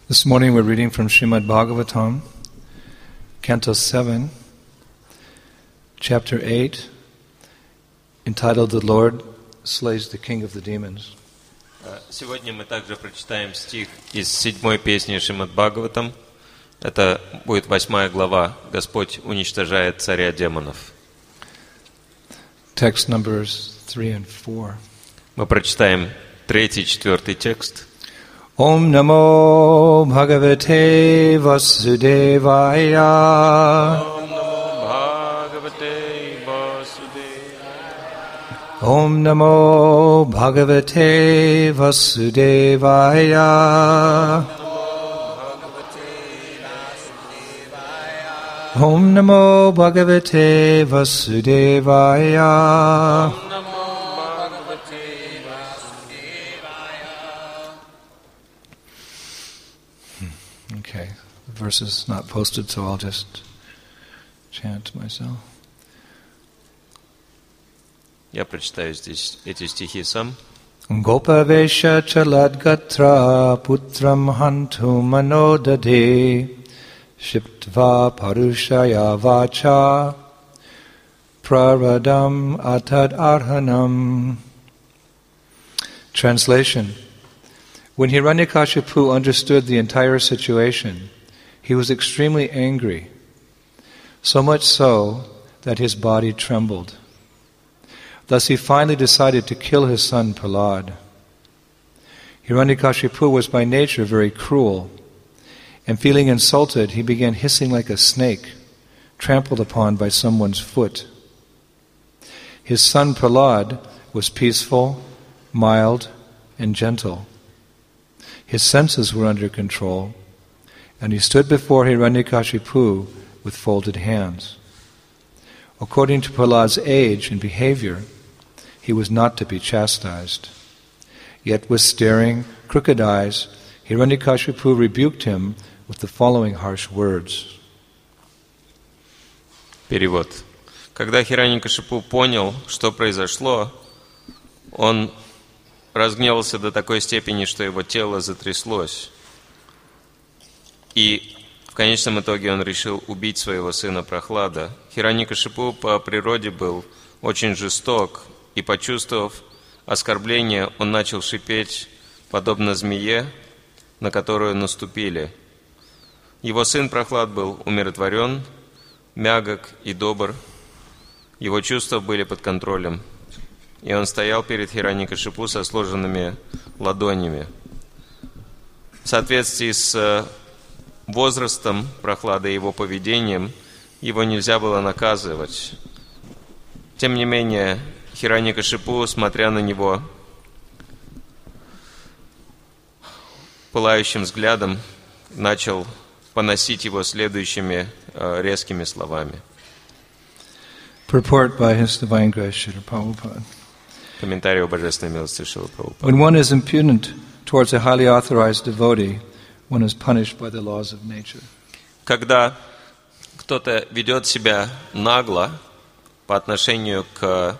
This morning we're reading from Srimad Bhagavatam, Canto 7, Chapter 8, entitled The Lord Slays the King of the Demons. Сегодня мы также прочитаем стих из 7-й песни Шримад Бхагаватам. Это будет 8 глава. Господь уничтожает царя демонов. Text numbers 3 and 4. Мы прочитаем 3-й, 4-й текст. Om Namo Bhagavate Vasudevaya. Om Namo Bhagavate Vasudevaya. Om Namo Bhagavate Vasudevaya. Om Namo Bhagavate Vasudevaya. Okay, the verse is not posted, so I'll just chant myself. Я прочитаю здесь эти стихи сам. Gopavesha chaladgatra putram hantu manodade shiptva parushaya vacha praradam atad arhanam. Translation. When Hiranyakashipu understood the entire situation, he was extremely angry, so much so that his body trembled. Thus he finally decided to kill his son Prahlad. Hiranyakashipu was by nature very cruel, and feeling insulted, he began hissing like a snake, trampled upon by someone's foot. His son Prahlad was peaceful, mild, and gentle. His senses were under control, and he stood before Hiranyakashipu with folded hands. According to Prahlad's age and behavior, he was not to be chastised. Yet with staring, crooked eyes, Hiranyakashipu rebuked him with the following harsh words. Перевод. Когда Хираньякашипу понял, что произошло, он разгневался до такой степени, что его тело затряслось. И в конечном итоге он решил убить своего сына Прохлада. Хираньякашипу по природе был очень жесток, и, почувствовав оскорбление, он начал шипеть, подобно змее, на которую наступили. Его сын Прохлад был умиротворен, мягок и добр. Его чувства были под контролем. И он стоял перед Хираньякашипу со сложенными ладонями. В соответствии с возрастом Прохлада и его поведением, его нельзя было наказывать. Тем не менее, Хираньякашипу, смотря на него пылающим взглядом, начал поносить его следующими резкими словами. Purport by His Divine Grace Srila Prabhupada. Комментарий о Божественной милости Шрилы Прабхупады. When one is impudent towards a highly authorized devotee, one is punished by the laws of nature. Когда кто-то ведет себя нагло по отношению к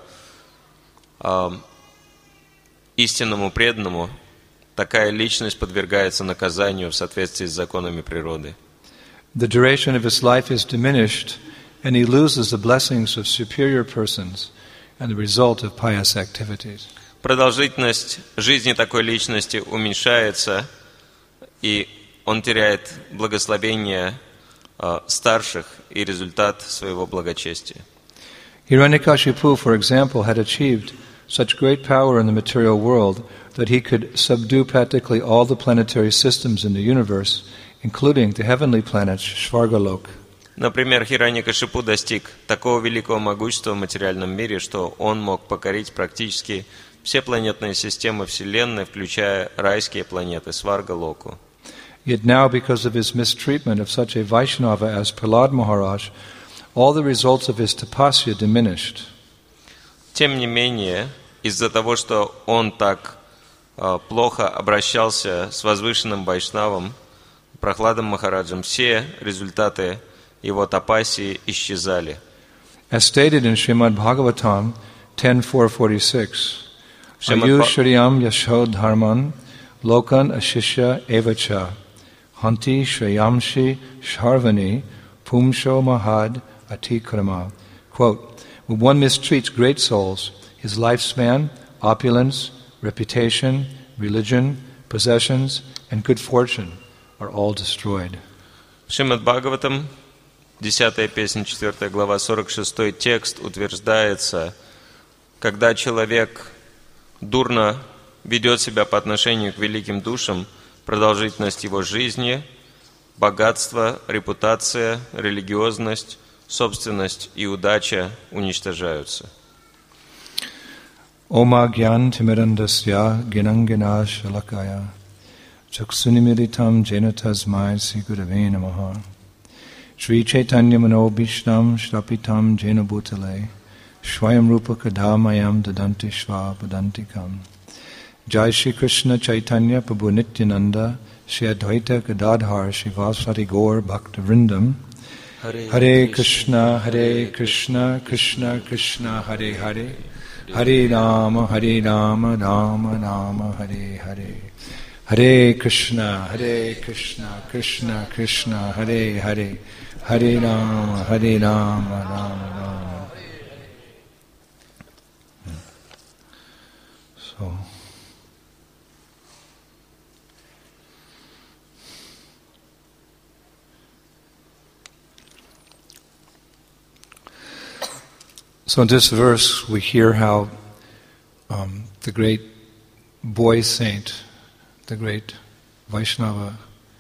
истинному преданному, такая личность подвергается наказанию в соответствии с законами природы. The duration of his life is diminished, and he loses the blessings of superior persons and the result of pious activities. Продолжительность жизни такой личности уменьшается, и он теряет благословение старших и результат своего благочестия. Hiranyakashipu, for example, had achieved such great power in the material world that he could subdue practically all the planetary systems in the universe, including the heavenly planet Svargalok. Например, Хираньякашипу достиг такого великого могущества в материальном мире, что он мог покорить практически все планетные системы Вселенной, включая райские планеты Сваргалоку. Yet now, because of his mistreatment of such a Vaishnava as Prahlad Maharaj, all the results of his tapasya diminished. Тем не менее, из-за того, что он так плохо обращался с возвышенным Вайшнавом, Прохладом Махараджем, все результаты его тапасии исчезали. As stated in Srimad Bhagavatam 10.4.46, Ayushriyam Yashodharman Lokan Ashishya Evacha Hanti Shreyamshi Sharvani Pumsho Mahad Atikrama. Quote, when one mistreats great souls, his lifespan, opulence, reputation, religion, possessions, and good fortune are all destroyed. Шримад Бхагаватам, 10 песня, 4 глава, 46 текст утверждается, когда человек дурно ведет себя по отношению к великим душам, продолжительность его жизни, богатство, репутация, религиозность, собственность и удача уничтожаются. Oma Gyan Timirandasya Ginangena Shalakaya Chaksunimiritam Jenatasmai Sigurave Namaha Sri Chaitanya Manobishtam Shrapitam Jena Bhutale Shvayam Rupa Kadamayam Dadanti Shva Badantikam Jai Shri Krishna Chaitanya Prabhu Nityananda Shri Advaita Gadadhar Shivasati Gaur Bhakta Vrindam Hare Krishna Krishna Krishna Hare Hare Hare Rama Rama Rama Hare Hare Hare Krishna Krishna Krishna Hare Hare Hare Rama Rama Rama. So in this verse we hear how the great boy saint, the great Vaishnava,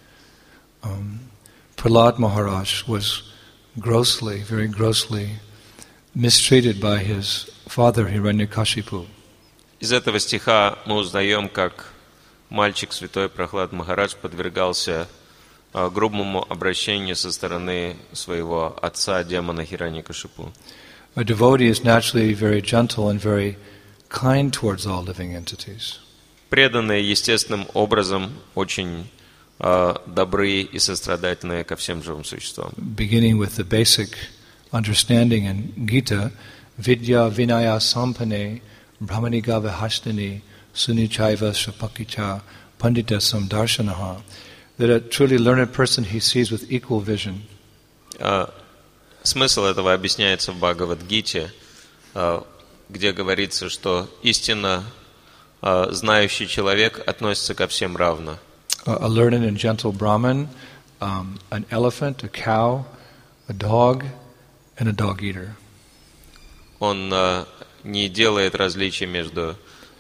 Prahlad Maharaj was very grossly mistreated by his father Hiranyakashipu. Из этого стиха мы узнаем, как мальчик святой Прахлад Махарадж подвергался грубому обращению со стороны своего отца, демона Хираньякашипу. A devotee is naturally very gentle and very kind towards all living entities. Преданные естественным образом очень добры и сострадательны ко всем живым существам. Beginning with the basic understanding in Gita, Vidya Vinaya Sampane Brahmaniga Vihashtani Sunichaiva Shapakicha Pandita Samdarshanaha, that a truly learned person he sees with equal vision. Смысл этого объясняется в Бхагавад-гите, где говорится, что истинно знающий человек относится ко всем равно. A learned and gentle Brahman, an elephant, a cow, a dog, and a dog eater. Он не делает различия между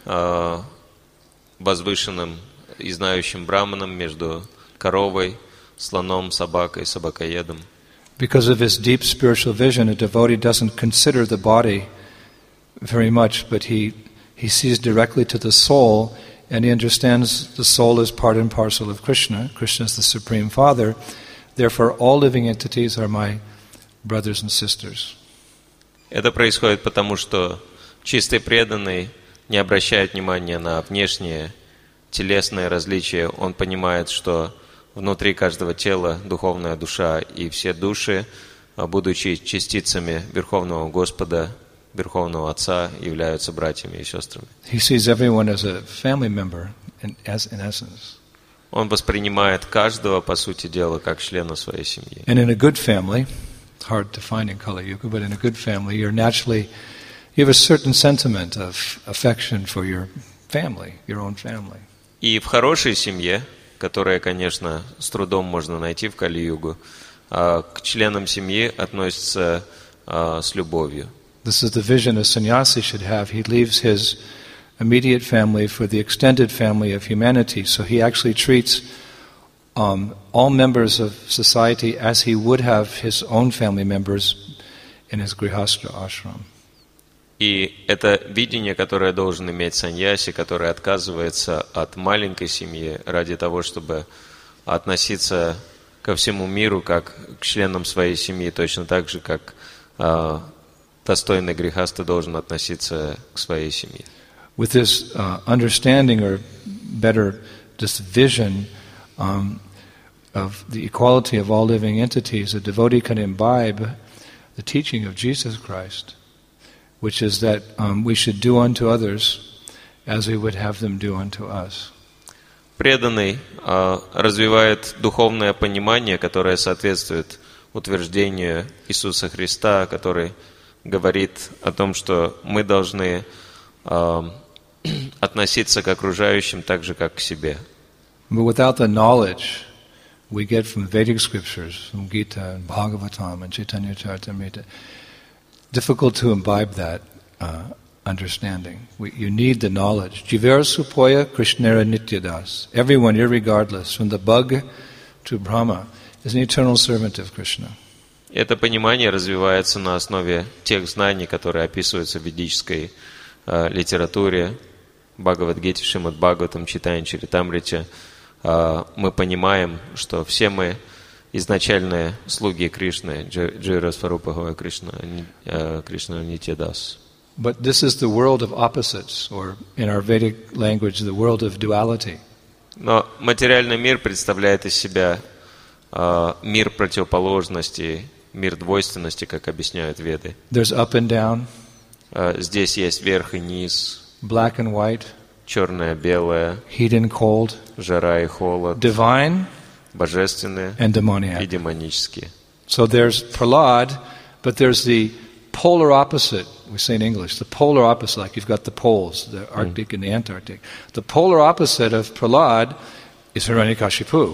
возвышенным и знающим браманом, между коровой, слоном, собакой, собакоедом. Because of his deep spiritual vision, a devotee doesn't consider the body very much, but he sees directly to the soul, and he understands the soul is part and parcel of Krishna. Krishna is the Supreme Father. Therefore, all living entities are my brothers and sisters. Это происходит потому, что чистый преданный не обращает внимания на внешние телесные различия. Он понимает, что внутри каждого тела духовная душа, и все души, будучи частицами Верховного Господа, Верховного Отца, являются братьями и сестрами. He sees everyone as a family member in essence. Он воспринимает каждого, по сути дела, как члена своей семьи. And in a good family, it's hard to find in Kali Yuga, but in a good family, you have a certain sentiment of affection for your family, your own family. И в хорошей семье, которое, конечно, с трудом можно найти в Кали-югу, к членам семьи относятся с любовью. This is the vision a sannyasi should have. He leaves his immediate family for the extended family of humanity, so he actually treats all members of society as he would have his own family members in his grihastha ashram. И это видение, которое должен иметь саньяси, который отказывается от маленькой семьи ради того, чтобы относиться ко всему миру как к членам своей семьи, точно так же, как достойный грихаста должен относиться к своей семье. With this understanding, or better, this vision of the equality of all living entities, a devotee can imbibe the teaching of Jesus Christ, which is that we should do unto others as we would have them do unto us. преданный развивает духовное понимание, которое соответствует утверждению Иисуса Христа, который говорит о том, что мы должны относиться к окружающим так же, как к себе. But without the knowledge we get from Vedic scriptures, from Gita and Bhagavatam and Chaitanya Charitamrita, difficult to imbibe that understanding. You need the knowledge. Jivera supoya Krishnera nityadas. Everyone, irregardless, from the bug to Brahma, is an eternal servant of Krishna. Это понимание развивается на основе тех знаний, которые описываются в ведической литературе, Бхагавад-гите, Шримад-Бхагаватам, Чайтанья Чаритамрите. Мы понимаем, что все мы изначальные слуги Кришны, Джира Сварупа Кришна, Кришна Нитьядас. But this is the world of opposites, or in our Vedic language, the world of duality. Но материальный мир представляет из себя мир противоположностей, мир двойственности, как объясняют Веды. There's up and down. Здесь есть верх и низ, Black and white. черное, белое, Heat and cold. жара и холод, Divine божественные and demoniac. и демонические. So there's Prahlad, but there's the polar opposite. We say in English, the polar opposite, like you've got the poles, the Arctic and the Antarctic. The polar opposite of Prahlad is Hiranyakashipu.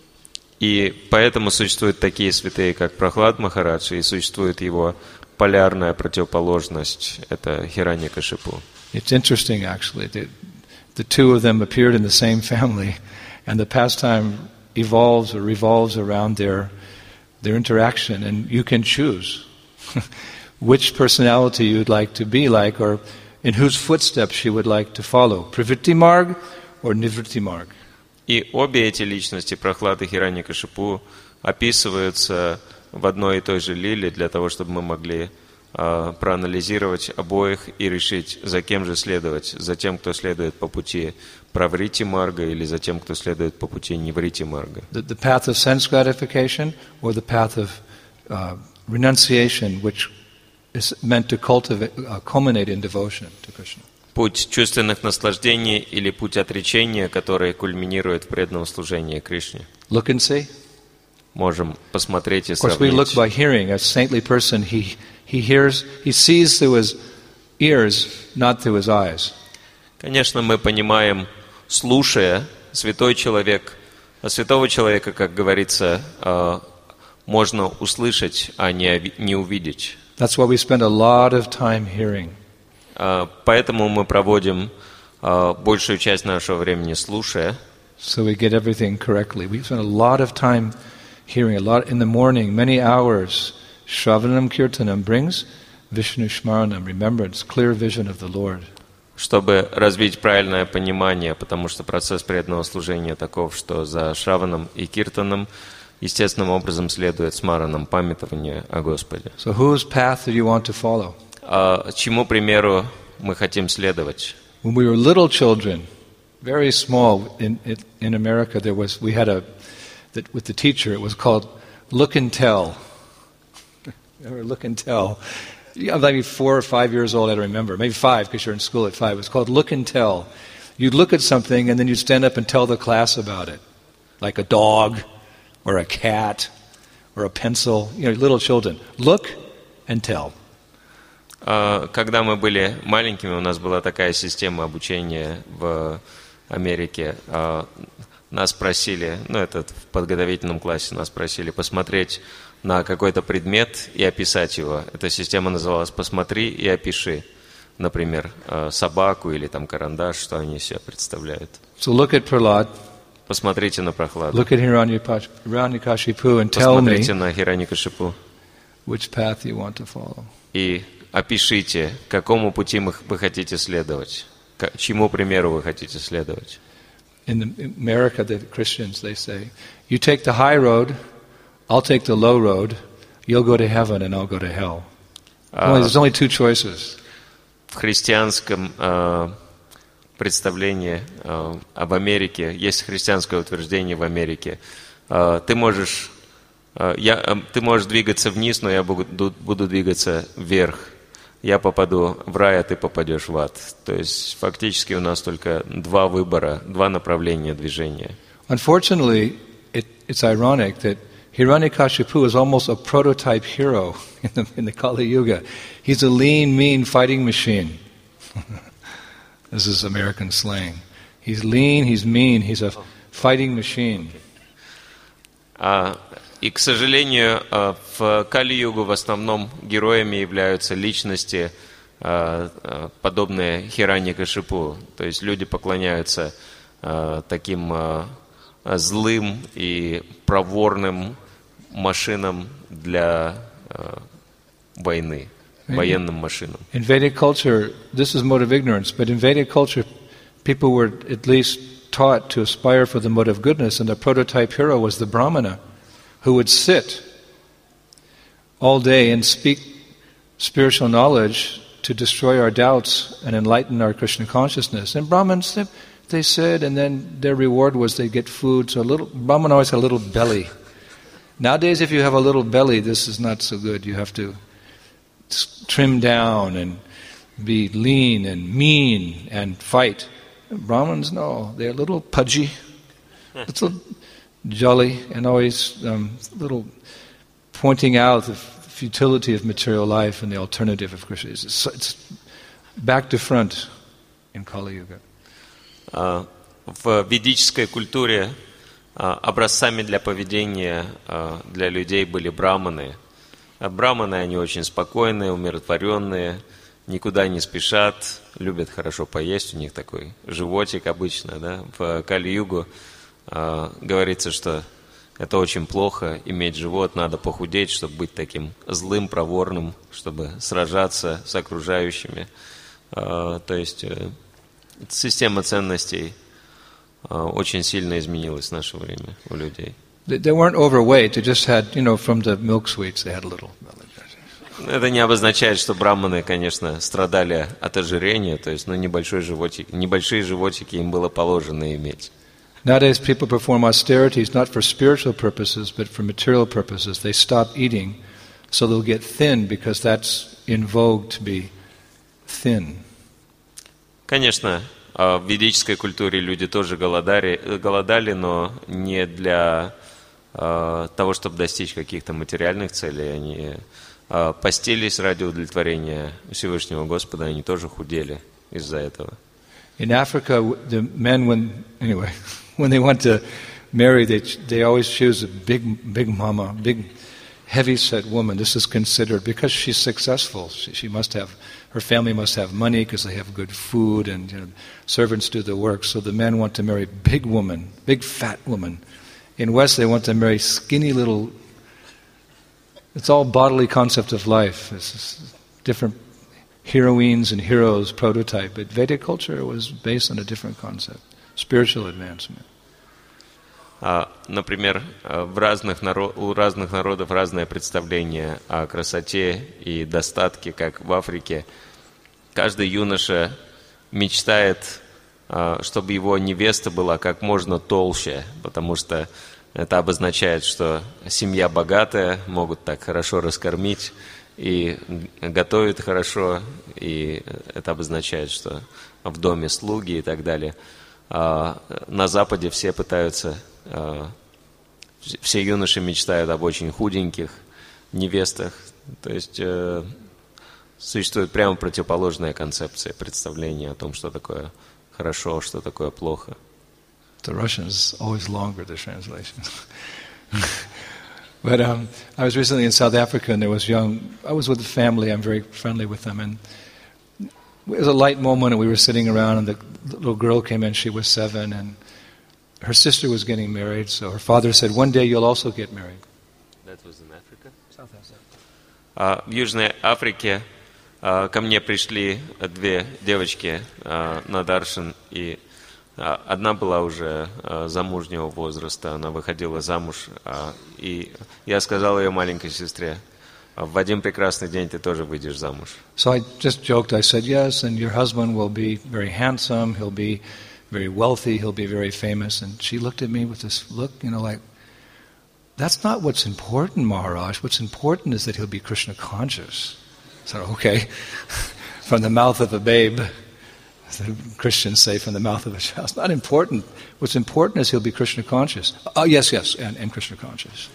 И поэтому существуют такие святые, как Прахлад Махарадж, и существует его полярная противоположность, это Хираньякашипу. It's interesting, actually. The two of them appeared in the same family, and the pastime evolves or revolves around their interaction, and you can choose which personality you'd like to be like, or in whose footsteps you would like to follow, Pravritti Marg or Nivritti Marg. И обе эти личности, Прахлад и Хираньякашипу, описываются в одной и той же лиле для того, чтобы мы могли проанализировать обоих и решить, за кем же следовать, за тем, кто следует по пути Праврити Марга или за тем, кто следует по пути Ниврити Марга. The path of sense gratification or the path of renunciation, which is meant to culminate in devotion to Krishna. Путь чувственных наслаждений или путь отречения, который кульминирует в преданном служении Кришне. Look and see. Можем посмотреть и Of course, we look сравнить. by hearing. A saintly person, he hears, he sees through his ears, not through his eyes. Конечно, мы понимаем, слушая, святой человек, а святого человека, как говорится, можно услышать, а не увидеть. That's why we spend a lot of time hearing. Поэтому мы проводим большую часть нашего времени слушая, So we get everything correctly. We spend a lot of time hearing, a lot in the morning, many hours. Shravanam Kirtanam brings Vishnu Shmaranam, remembrance, clear vision of the Lord. чтобы развить правильное понимание, потому что процесс преданного служения таков, что за Шраваном и Киртаном естественным образом следует смаранам, памятование о Господе. So whose path do you want to follow? Чему примеру мы хотим следовать? When we were little children, very small, in America we had with the teacher, it was called Look and Tell. Remember Look and Tell? Yeah, maybe 4 or 5 years old, I don't remember. Maybe 5, because you're in school at 5. It was called Look and Tell. You'd look at something and then you'd stand up and tell the class about it. Like a dog, or a cat, or a pencil. Little children. Look and tell. Когда мы были маленькими, у нас была такая система обучения в Америке. Нас просили, это в подготовительном классе, нас просили посмотреть на какой-то предмет и описать его. Эта система называлась «Посмотри и опиши». Например, собаку или там карандаш, что они из себя представляют. So look at Prahlad. Посмотрите на Прахладу. Look at Hiranyakashipu and tell me Посмотрите на Хираньякашипу which path you want to follow. и опишите, какому пути вы хотите следовать, чему примеру вы хотите следовать. In America, the Christians, they say, you take the high road, I'll take the low road, you'll go to heaven and I'll go to hell. There's only two choices. В христианском представлении об Америке, есть христианское утверждение в Америке, ты можешь двигаться вниз, но я буду двигаться вверх. я попаду в рай, а ты попадешь в ад. То есть фактически у нас только два выбора, два направления движения. Unfortunately, it's ironic that Hiranyakashipu is almost a prototype hero in the Kali Yuga. He's a lean, mean fighting machine. This is American slang. He's lean, he's mean, he's a fighting machine. И, к сожалению, в Кали-югу в основном героями являются личности, подобные Хираньякашипу. То есть люди поклоняются таким злым и проворным машинам для войны, военным машинам. In Vedic culture, this is mode of ignorance, but in Vedic culture, people were at least taught to aspire for the mode of goodness, and the prototype hero was the Brahmana, who would sit all day and speak spiritual knowledge to destroy our doubts and enlighten our Krishna consciousness. And Brahmins, they said, and then their reward was they get food. So Brahman always had a little belly. Nowadays, if you have a little belly, this is not so good. You have to trim down and be lean and mean and fight. Brahmins, no, they're a little pudgy, little jolly, and always little pointing out the futility of material life and the alternative of Krishna. It's back to front in Kali Yuga. В ведической культуре образцами для поведения для людей были браманы. Браманы, они очень спокойные, умиротворенные, никуда не спешат, любят хорошо поесть, у них такой животик обычно. Да? В Кали-югу говорится, что это очень плохо, иметь живот, надо похудеть, чтобы быть таким злым, проворным, чтобы сражаться с окружающими. То есть система ценностей очень сильно изменилась в наше время у людей. They weren't overweight, they just had, from the milk sweets, they had a little. Это не обозначает, что браманы, конечно, страдали от ожирения, то есть, небольшие животики им было положено иметь. Nowadays people perform austerities not for spiritual purposes, but for material purposes. They stop eating, so they'll get thin, because that's in vogue to be thin. Конечно, в ведической культуре люди тоже голодали, но не для того, чтобы достичь каких-то материальных целей. Они постились ради удовлетворения Всевышнего Господа, они тоже худели из-за этого. In Africa, the men, when they want to marry, they always choose a big mama, big, heavy-set woman. This is considered, because she's successful, she must have, her family must have money because they have good food, and servants do the work. So the men want to marry big woman, big fat woman. In West, they want to marry skinny little. It's all bodily concept of life. It's different heroines and heroes prototype. But Vedic culture was based on a different concept, spiritual advancement. Например, у разных народов разное представление о красоте и достатке, как в Африке. Каждый юноша мечтает, чтобы его невеста была как можно толще, потому что это обозначает, что семья богатая, могут так хорошо раскормить и готовят хорошо, и это обозначает, что в доме слуги и так далее. На Западе все пытаются, все юноши мечтают об очень худеньких невестах. То есть существует прямо противоположная концепция, представление о том, что такое хорошо, что такое плохо. The Russians always longer, the translation. But I was recently in South Africa, and I was with a family, I'm very friendly with them, and it was a light moment, and we were sitting around, and the little girl came in, she was 7, and her sister was getting married, so her father said, one day you'll also get married. That was in Africa? South Africa. В Южной Африке ко мне пришли две девочки на даршан, и одна была уже замужнего возраста, она выходила замуж, и я сказал ее маленькой сестре, в один прекрасный день ты тоже выйдешь замуж. So I just joked, I said, yes, and your husband will be very handsome, he'll be very wealthy, he'll be very famous. And she looked at me with this look, like, that's not what's important, Maharaj. What's important is that he'll be Krishna conscious. So, okay, from the mouth of a babe, the Christians say from the mouth of a child. It's not important. What's important is he'll be Krishna conscious. Oh, yes, and Krishna conscious.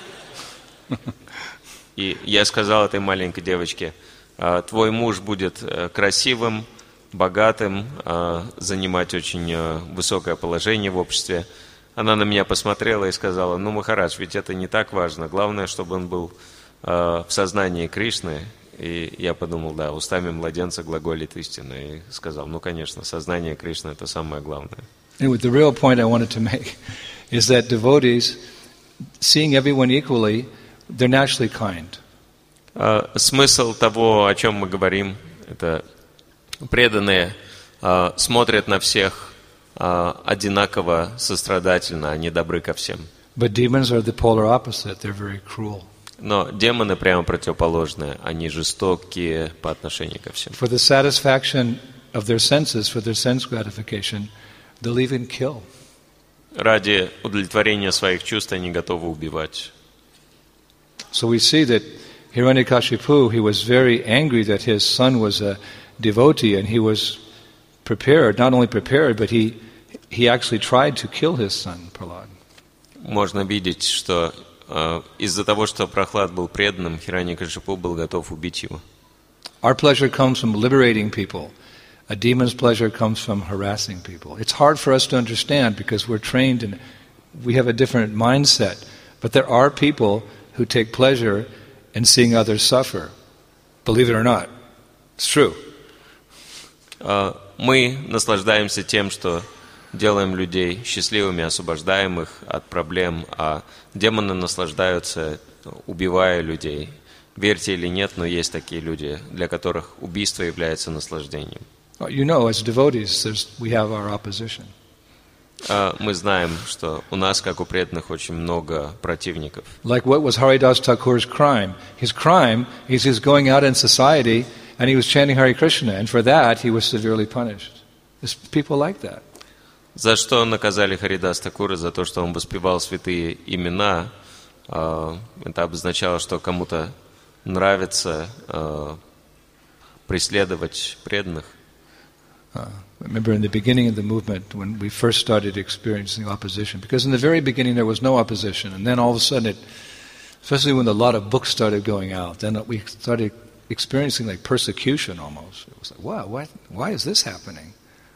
И я сказал этой маленькой девочке, твой муж будет красивым, богатым, занимать очень высокое положение в обществе. Она на меня посмотрела и сказала, ну, Махарадж, ведь это не так важно. Главное, чтобы он был в сознании Кришны. И я подумал, да, устами младенца глаголит истина. И сказал, ну, конечно, сознание Кришны – это самое главное. Anyway, the real point I wanted to make is that devotees, seeing everyone equally, they're naturally kind. Смысл того, о чем мы говорим, это преданные смотрят на всех одинаково сострадательно, они добры ко всем. But demons are the polar opposite. They're very cruel. Но демоны прямо противоположные, они жестокие по отношению ко всем. For the satisfaction of their senses, for their sense gratification, they'll even kill. Ради удовлетворения своих чувств они готовы убивать. So we see that Hiranyakashipu, he was very angry that his son was a devotee, and he was prepared, not only prepared, but he actually tried to kill his son, Prahlad. Можно видеть, что из-за того, что Прахлад был преданным, Хираньякашипу был готов убить его. Our pleasure comes from liberating people. A demon's pleasure comes from harassing people. It's hard for us to understand because we're trained and we have a different mindset. But there are people who take pleasure in seeing others suffer. Believe it or not. It's true. Мы наслаждаемся тем, что делаем людей счастливыми, освобождаем их от проблем, а демоны наслаждаются, убивая людей. Верьте или нет, но есть такие люди, для которых убийство является наслаждением. You know, as devotees, we have our opposition. Мы знаем, что у нас, как у преданных, очень много противников. Like what was Haridas Thakur's crime? His crime is he's going out in society and he was chanting Hare Krishna, and for that he was severely punished. There's people like that. За что наказали Харидас Такура? За то, что он воспевал святые имена. Это обозначало, что кому-то нравится преследовать преданных. Remember in the beginning of the movement, when we first started experiencing opposition, because in the very beginning there was no opposition, and then all of a sudden, especially when a lot of books started going out, then we started experiencing like persecution almost. It was like, wow, why is this happening?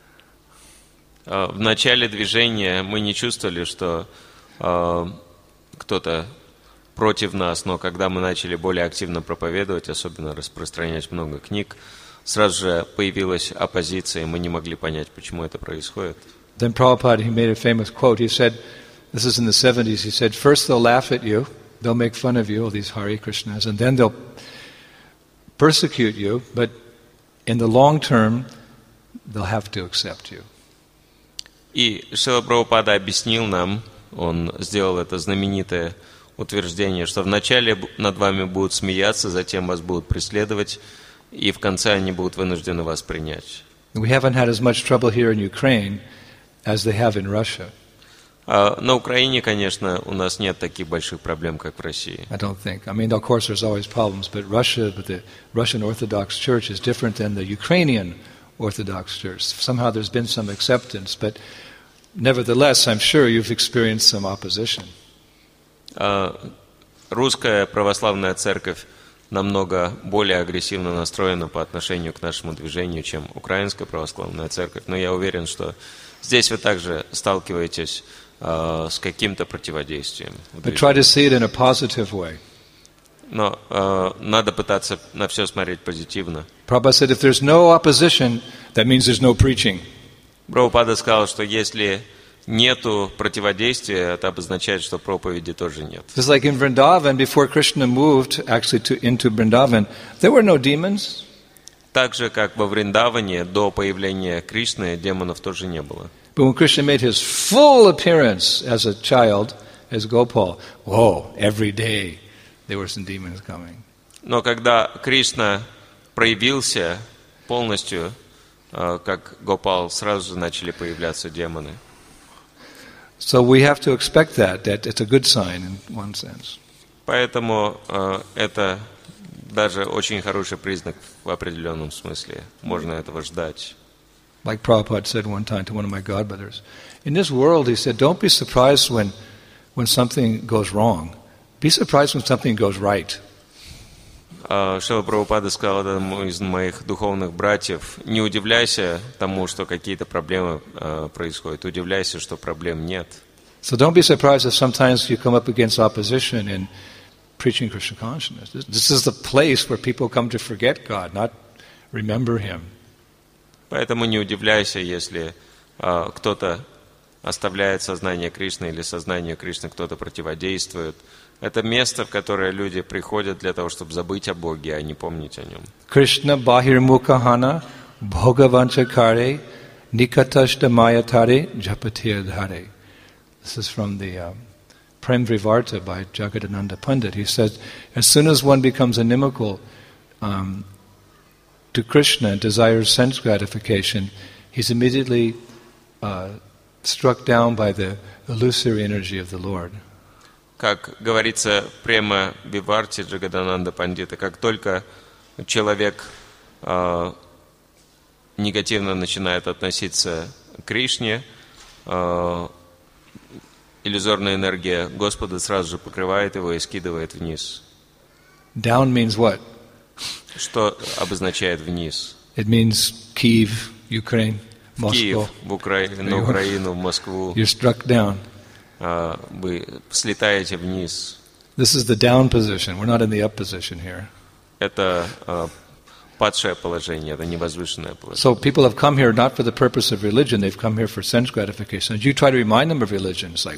В начале движения мы не чувствовали, что кто-то против нас, но когда мы начали более активно проповедовать, особенно распространять много книг, сразу же появилась оппозиция, и мы не могли понять, почему это происходит. Then Prabhupada, he made a famous quote. He said, this is in the 70s, he said, first they'll laugh at you, they'll make fun of you, all these Hare Krishnas, and then they'll persecute you, but in the long term, they'll have to accept you. И Шрила Прабхупада объяснил нам, он сделал это знаменитое утверждение, что вначале над вами будут смеяться, затем вас будут преследовать, и в конце они будут вынуждены вас принять. We haven't had as much trouble here in Ukraine as they have in Russia. На Украине, конечно, у нас нет таких больших проблем, как в России. I don't think. I mean, of course, there's always problems, but the Russian Orthodox Church is different than the Ukrainian Orthodox Church. Somehow there's been some acceptance, but nevertheless, I'm sure you've experienced some opposition. Русская православная церковь намного более агрессивно настроена по отношению к нашему движению, чем украинская православная церковь. Но я уверен, что здесь вы также сталкиваетесь с каким-то противодействием. But try to see it in a positive way. Но надо пытаться на все смотреть позитивно. Prabhupada said, if there's no opposition, that means there's no preaching. Прабхупада сказал, что если нету противодействия, это обозначает, что проповеди тоже нет. Just like in Vrindavan, before Krishna moved actually into Vrindavan, there were no demons. Так же, как во Вриндаване, до появления Кришны, демонов тоже не было. But when Krishna made his full appearance as a child, as Gopal, whoa, every day there were some demons coming. Но когда Кришна проявился полностью, как Гопал, сразу же начали появляться демоны. So we have to expect that it's a good sign in one sense. Поэтому это даже очень хороший признак в определенном смысле. Можно этого ждать. Like Prabhupada said one time to one of my godbrothers, in this world, he said, don't be surprised when something goes wrong. Be surprised when something goes right. Шрила Прабхупада сказал одному из моих духовных братьев: не удивляйся тому, что какие-то проблемы происходят, удивляйся, что проблем нет. So don't be surprised if sometimes you come up against opposition in preaching Krishna consciousness. This is the place where people come to forget God, not remember Him. Поэтому не удивляйся, если кто-то оставляет сознание Кришны или сознанию Кришны кто-то противодействует. Это место, в которое люди приходят для того, чтобы забыть о Боге, а не помнить о Нем. Krishna bahirmukahana bhogavanchakare nikatashta mayatare japatirdhare. This is from the Prem Vrivarta by Jagadananda Pandit. He said, as soon as one becomes inimical to Krishna and desires sense gratification, he's immediately struck down by the illusory energy of the Lord. Как говорится в Према Виварте Джагадананда Пандита, как только человек негативно начинает относиться к Кришне, иллюзорная энергия Господа сразу же покрывает его и скидывает вниз. Down means what? Что обозначает вниз? It means Kyiv, Ukraine, Moscow. Киев, на Украину, в Москву. You're struck down. Вы слетаете вниз. This is the down position. We're not in the up position here. Это падшее положение, это невозвышенное положение. So people have come here not for the purpose of religion, they've come here for sense gratification. And you try to remind them of religion, it's like,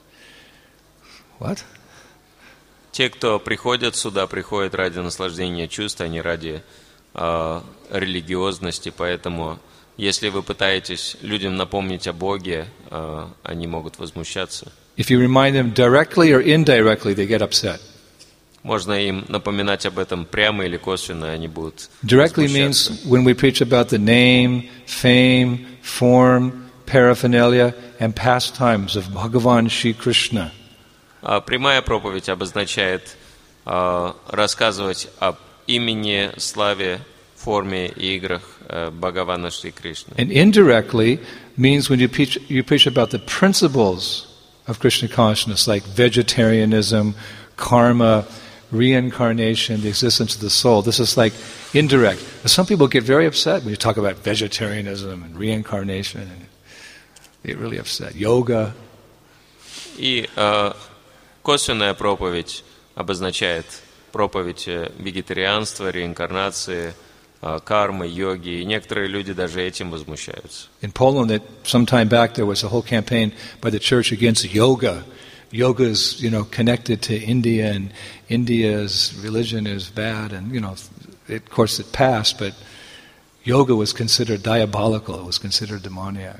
what? Те, кто приходят сюда, приходят ради наслаждения чувств, а не ради религиозности. Поэтому, если вы пытаетесь людям напомнить о Боге, они могут возмущаться. If you remind them directly or indirectly, they get upset. Можно им напоминать об этом прямо или косвенно, они будут Directly возмущаться. means when we preach about the name, fame, form, paraphernalia, and pastimes of Bhagavan Shri Krishna. Прямая проповедь обозначает рассказывать об имени, славе, форме и играх Бхагавана Шри Кришны. And indirectly means when you preach about the principles of Krishna consciousness, like vegetarianism, karma, reincarnation, the existence of the soul. This is like indirect. Some people get very upset when you talk about vegetarianism and reincarnation. And they get really upset. Yoga. И косвенная проповедь обозначает проповедь вегетарианства, реинкарнации, кармы, йоги. И некоторые люди даже этим возмущаются. In Poland, some time back, there was a whole campaign by the church against yoga. Yoga is, connected to India, and India's religion is bad, and, of course it passed, but yoga was considered diabolical, it was considered demoniac.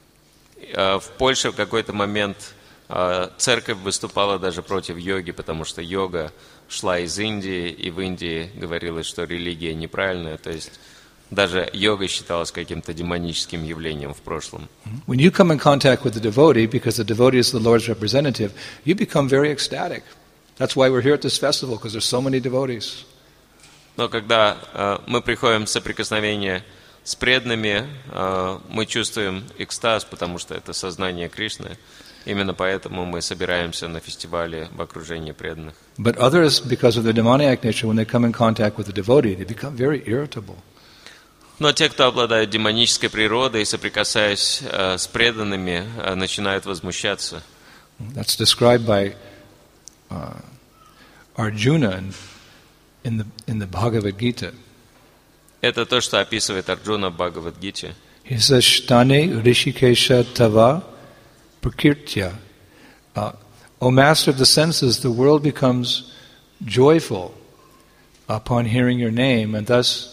В Польше в какой-то момент церковь выступала даже против йоги, потому что йога шла из Индии, и в Индии говорилось, что религия неправильная, то есть даже йога считалась каким-то демоническим явлением в прошлом. When you come in contact with the devotee, because the devotee is the Lord's representative, you become very ecstatic. That's why we're here at this festival, because there's so many devotees. Но когда мы приходим в соприкосновение с преданными, мы чувствуем экстаз, потому что это сознание Кришны. Именно поэтому мы собираемся на фестивале в окружении преданных. But others, because of their demoniac nature, when they come in contact with the devotee, they become very irritable. Но те, кто обладает демонической природой, соприкасаясь с преданными, начинают возмущаться. That's described by Arjuna in the Bhagavad Gita. Это то, что описывает Арджуна в Бхагавад-гите. He says, Shtane Rishikesha Tava Prakirtya. O master of the senses, the world becomes joyful upon hearing your name, and thus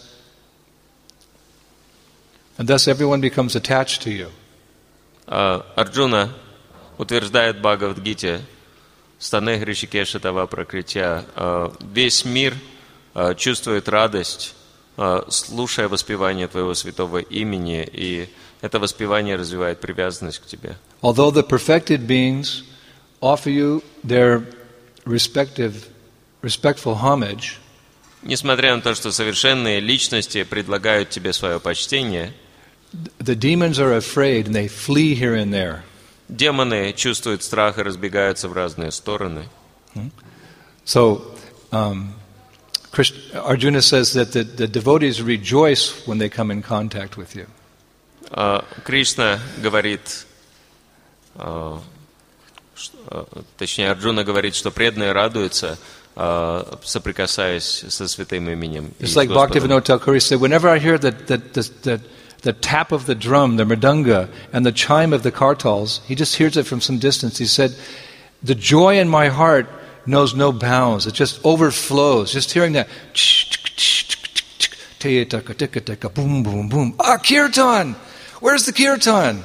everyone becomes attached to you. Арджуна утверждает в Бхагавад-гите, Стане Ришикеша Тава Пракритя, весь мир чувствует радость, слушая воспевание твоего святого имени, и это воспевание развивает привязанность к тебе. Although the perfected beings offer you their respectful homage, Несмотря на то, что совершенные личности предлагают тебе свое почтение, the demons are afraid and they flee here and there. демоны чувствуют страх и разбегаются в разные стороны. So, Arjuna says that the devotees rejoice when they come in contact with you. Кришна говорит, точнее, Арджуна говорит, что преданные радуются, соприкасаясь со святым именем. It's like Bhaktivinoda Thakur said, whenever I hear the tap of the drum, the mridanga, and the chime of the kartals, he just hears it from some distance. He said, the joy in my heart knows no bounds. It just overflows. Just hearing that, boom, boom, boom. Ah, kirtan! Where's the kirtan?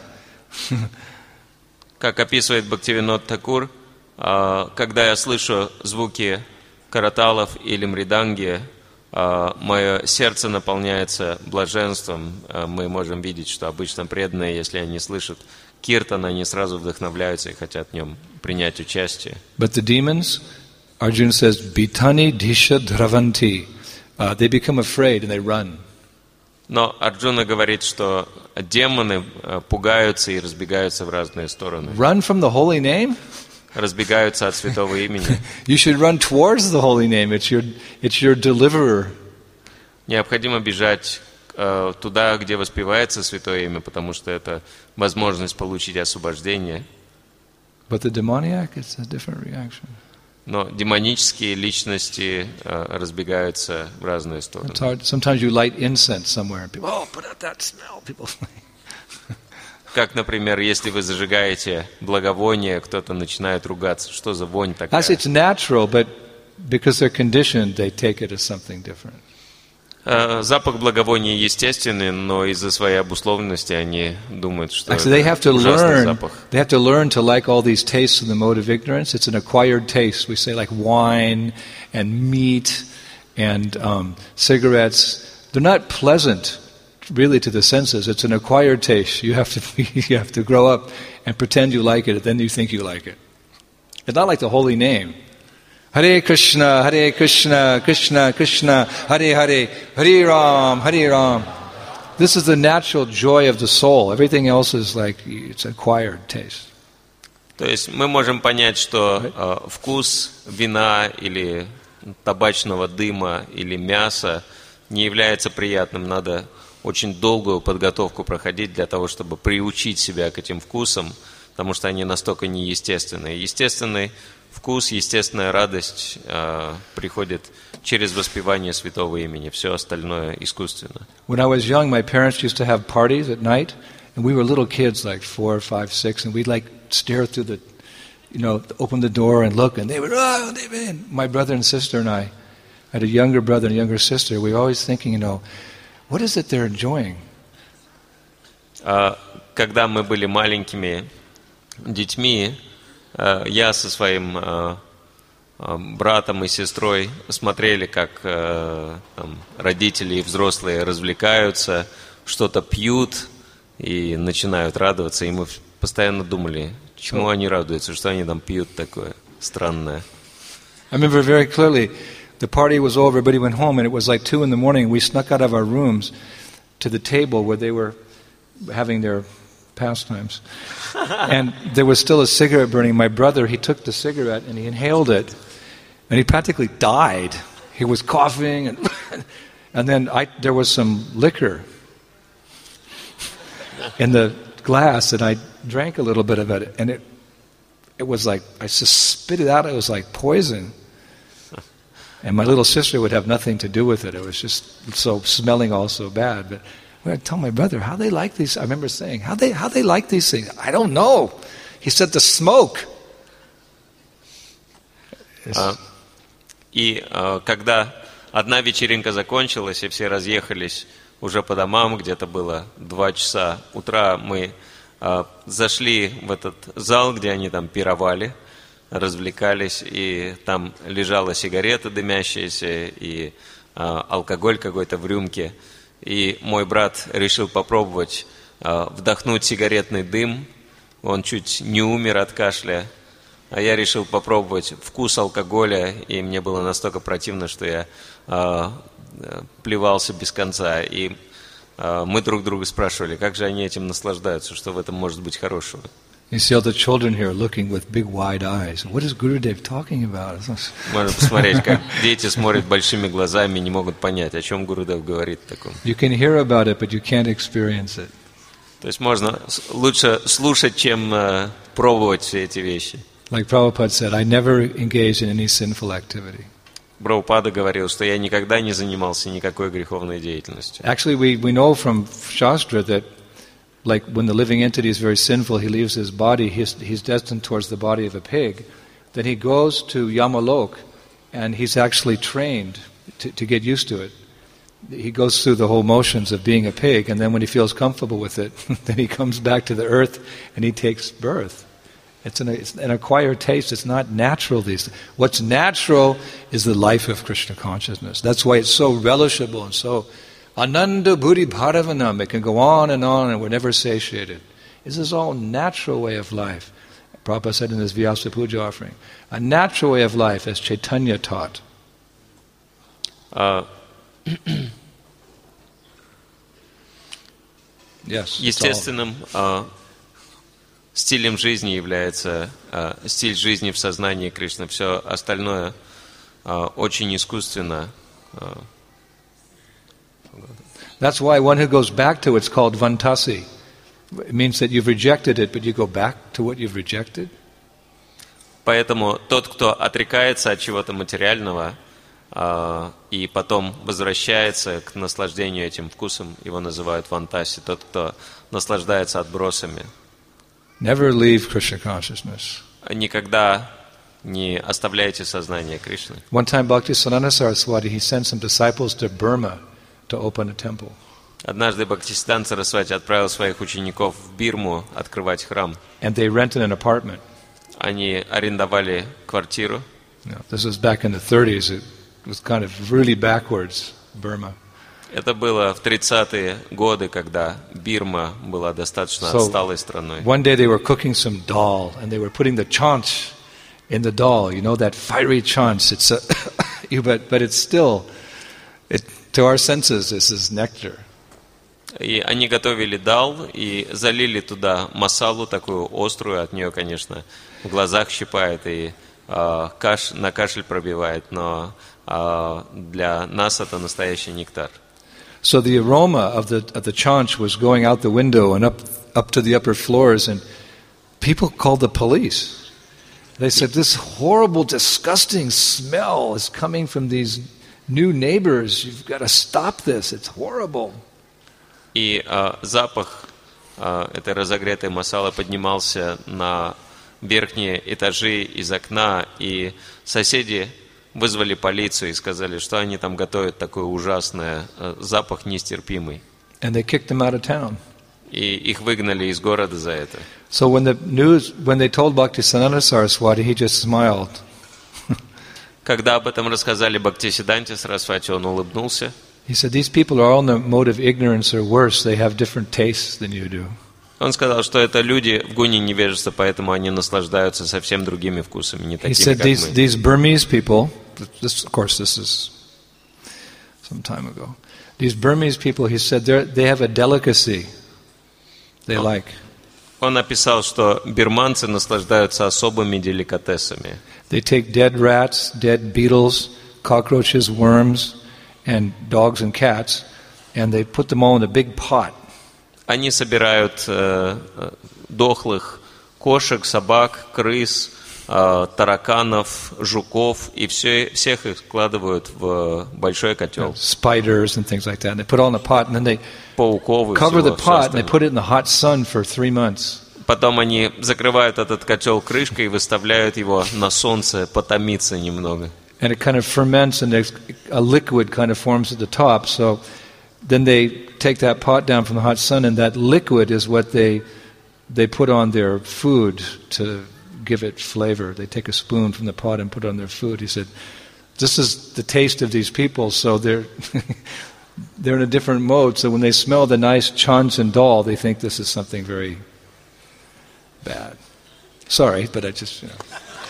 Как описывает Бхактивинод Тхакур, когда я слышу звуки караталов или мриданги, мое сердце наполняется блаженством. Мы можем видеть, что обычно преданные, если они слышат киртан, они сразу вдохновляются и хотят в нем принять участие. But the demons, Arjuna says, bitani disha dhravanti. They become afraid and they run. Но Арджуна говорит, что демоны пугаются и разбегаются в разные стороны. Run from the holy name? Разбегаются от святого имени. You should run towards the holy name. It's your deliverer. Необходимо бежать туда, где воспевается святое имя, потому что это возможность получить освобождение. But the demoniac, it's a different reaction. Но демонические личности разбегаются в разные стороны. It's hard. Sometimes you light incense somewhere and people, oh, put out that smell. People. Как, например, если вы зажигаете благовоние, кто-то начинает ругаться. Что за вонь такая? Actually, it's natural, but because they're conditioned, they take it as something different. Запах благовония естественный, но из-за своей обусловленности они думают, что Actually, это ужасный запах. They have to learn to like all these tastes in the mode of ignorance. It's an acquired taste. We say like wine and meat and cigarettes. They're not pleasant, really, to the senses. It's an acquired taste. You have to grow up and pretend you like it, and then you think you like it. It's not like the holy name. Hare Krishna, Krishna Krishna, Hare Hare, Hare Ram. This is the natural joy of the soul. Everything else is like, it's acquired taste. То есть мы можем понять, что вкус вина или табачного дыма или мяса не является приятным. Надо очень долгую подготовку проходить для того, чтобы приучить себя к этим вкусам, потому что они настолько неестественные. Естественный вкус, естественная радость приходит через воспевание святого имени. Все остальное искусственно. When I was young, my parents used to have parties at night, and we were little kids, like 4, 5, 6, and we'd like stare through the, open the door and look, and they would, my brother and sister and I had a younger brother and a younger sister. We were always thinking, what is it they're enjoying? Когда мы были маленькими детьми, я со своим братом и сестрой смотрели, как родители и взрослые развлекаются, что-то пьют и начинают радоваться. И мы постоянно думали, чему они радуются, что они там пьют такое странное. I remember very clearly, the party was over, everybody went home, and it was like 2 a.m. We snuck out of our rooms to the table where they were having their pastimes. And there was still a cigarette burning. My brother, he took the cigarette and he inhaled it, and he practically died. He was coughing, and then there was some liquor in the glass, and I drank a little bit of it, and it was like, I just spit it out. It was like poison. And my little sister would have nothing to do with it. It was just so smelling all so bad. But when I tell my brother how they like these, I remember saying, how they like these things. I don't know. He said the smoke. И когда одна вечеринка закончилась и все разъехались уже по домам, где-то было 2 часа утра, мы зашли в этот зал, где они там пировали, развлекались, и там лежала сигарета дымящаяся и алкоголь какой-то в рюмке. И мой брат решил попробовать вдохнуть сигаретный дым. Он чуть не умер от кашля. А я решил попробовать вкус алкоголя, и мне было настолько противно, что я плевался без конца. И мы друг друга спрашивали, как же они этим наслаждаются, что в этом может быть хорошего. You see all the children here looking with big wide eyes. What is Gurudev talking about? Можно посмотреть, как дети смотрят большими глазами и не могут понять, о чем Гурудев говорит таком. You can hear about it, but you can't experience it. То есть можно лучше слушать, чем пробовать все эти вещи. Like Prabhupada said, I never engaged in any sinful activity. Прабхупада говорил, что я никогда не занимался никакой греховной деятельностью. Actually, we know from Shastra that like when the living entity is very sinful, he leaves his body, he's destined towards the body of a pig, then he goes to Yamalok and he's actually trained to get used to it. He goes through the whole motions of being a pig, and then when he feels comfortable with it, then he comes back to the earth and he takes birth. It's an acquired taste. It's not natural. What's natural is the life of Krishna consciousness. That's why it's so relishable and so Ananda Buddhi Bharavanam. It can go on and we're never satiated. This is all natural way of life. Prabhupada said in his Vyasa Puja offering, a natural way of life as Chaitanya taught. Yes. Естественным стилем жизни является стиль жизни в сознании Кришны. Все остальное очень искусственно. That's why one who goes back to it's called vantasi. It means that you've rejected it, but you go back to what you've rejected. Поэтому тот, кто отрекается от чего-то материального и потом возвращается к наслаждению этим вкусом, его называют вантаси. Тот, кто наслаждается отбросами. Never leave Krishna consciousness. Никогда не оставляйте сознание Кришны. One time Bhaktisiddhanta Saraswati, he sent some disciples to Burma to open a temple. Однажды Бхактисиданта Сарасвати отправил своих учеников в Бирму открывать храм. And they rented an apartment. Они арендовали квартиру. This was back in the 30s. It was kind of really backwards, Burma. Это было в 30-е годы, когда Бирма была достаточно отсталой страной. One day they were cooking some dal, and they were putting the chaunch in the dal. You know that fiery chaunch. It's but it's still, to our senses, this is nectar. И они готовили дал и залили туда масалу такую острую, от нее, конечно, в глазах щипает и на кашель пробивает, но для нас это настоящий нектар. So the aroma of the chaunch was going out the window and up to the upper floors, and people called the police. They said, this horrible, disgusting smell is coming from these new neighbors. You've got to stop this. It's horrible. И запах этой разогретой масалы поднимался на верхние этажи из окна, и соседи вызвали полицию и сказали, что они там готовят такое ужасное, запах нестерпимый. And they kicked them out of town. И их выгнали из города за это. So when they told Bhaktisiddhanta Saraswati, he just smiled. Когда об этом рассказали Бхактисиданте Сарасвати, он улыбнулся. He said, these people are all in the mode of ignorance or worse. They have different tastes than you do. Он сказал, что это люди в гуне невежества, поэтому они наслаждаются совсем другими вкусами, не такими, He said, как мы. these Burmese people, this is some time ago. These Burmese people, he said, they have a delicacy they like. Он написал, что бирманцы наслаждаются особыми деликатесами. They take dead rats, dead beetles, cockroaches, worms, and dogs and cats, and they put them all in a big pot. Они собирают дохлых кошек, собак, крыс, тараканов, жуков, и всех их складывают в большой котел. Spiders and things like that. And they put it all in a pot, and then they Пауков и cover the всего pot, and they остального. put it in the hot sun for 3 months. Потом они закрывают этот котел крышкой и выставляют его на солнце потомиться немного. And it kind of ferments, and a liquid kind of forms at the top. So then they take that pot down from the hot sun, and that liquid is what they put on their food to give it flavor. They take a spoon from the pot and put it on their food. He said, this is the taste of these people, so they're they're in a different mode. So when they smell the nice chaunch and dal, they think this is something very bad. Sorry, but I just,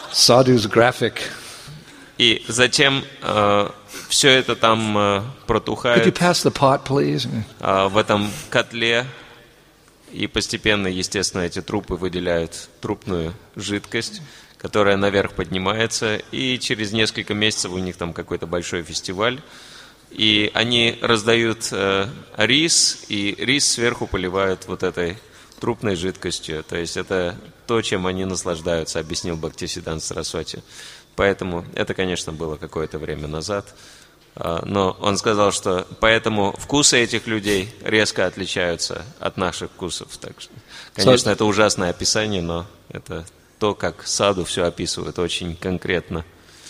Sadhu's graphic. И затем все это там Could you протухает pass the pot, please? в этом котле, и постепенно, естественно, эти трупы выделяют трупную жидкость, которая наверх поднимается, и через несколько месяцев у них там какой-то большой фестиваль, и они раздают рис, и рис сверху поливают вот этой трупной жидкостью. То есть это то, чем они наслаждаются, объяснил Бхактисиданта Сарасвати. Поэтому это, конечно, было какое-то время назад. Но он сказал, что поэтому вкусы этих людей резко отличаются от наших вкусов. Так что, конечно, это ужасное описание, но это то, как саду все описывает очень конкретно.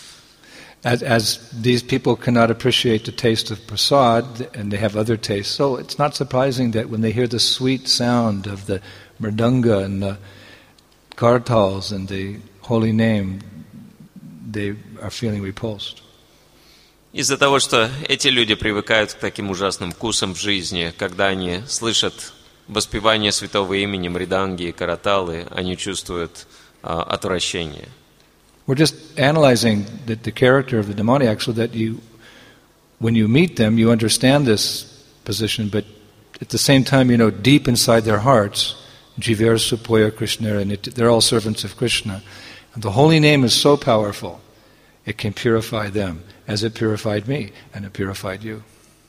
As these people cannot appreciate the taste of prasad, and they have other tastes, so it's not surprising that when they hear the sweet sound of the mridanga and the kartals and the holy name, they are feeling repulsed. Из-за того, что эти люди привыкают к таким ужасным вкусам в жизни, когда они слышат воспевание святого имени, мриданги и караталы, они чувствуют отвращение. We're just analyzing the character of the demoniac so that you, when you meet them, you understand this position, but at the same time, you know, deep inside their hearts, Jiver Supoya Krishna, and they're all servants of Krishna. And the holy name is so powerful, it can purify them, as it purified me, and it purified you.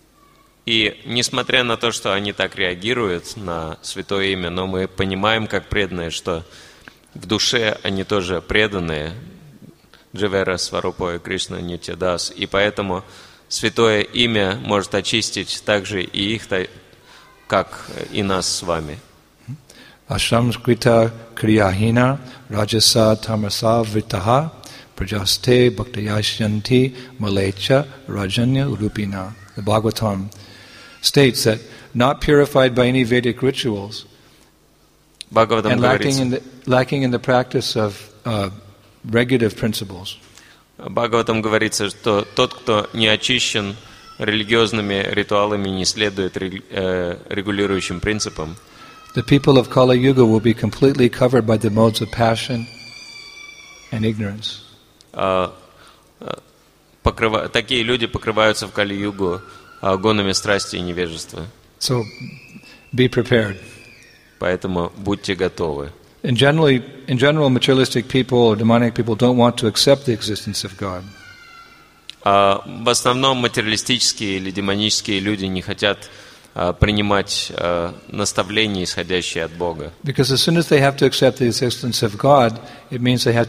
И несмотря на то, что они так реагируют на святое имя, но мы понимаем, как преданные, что в душе они тоже преданные, Дживера Сварупоя Кришна Нитьядас, и поэтому святое имя может очистить также и их, как и нас с вами. Ashamskita kriyahina rajasa tamasa vritaha prajaste bhaktayashyanti malecha rajanya urupina. The Bhagavatam states that not purified by any Vedic rituals and lacking in the practice of regulative principles. Бхагаватам говорится, что тот, кто не очищен религиозными ритуалами, не следует регулирующим принципам, the people of Kali Yuga will be completely covered by the modes of passion and ignorance. Такие люди покрываются в Кали-югу гонами страсти и невежества. So, be prepared. Поэтому будьте готовы. In general, materialistic people or demonic people don't want to accept the existence of God. В основном материалистические или демонические люди не хотят принимать наставления, исходящие от Бога. Because as soon as they have to accept the existence of God, it means they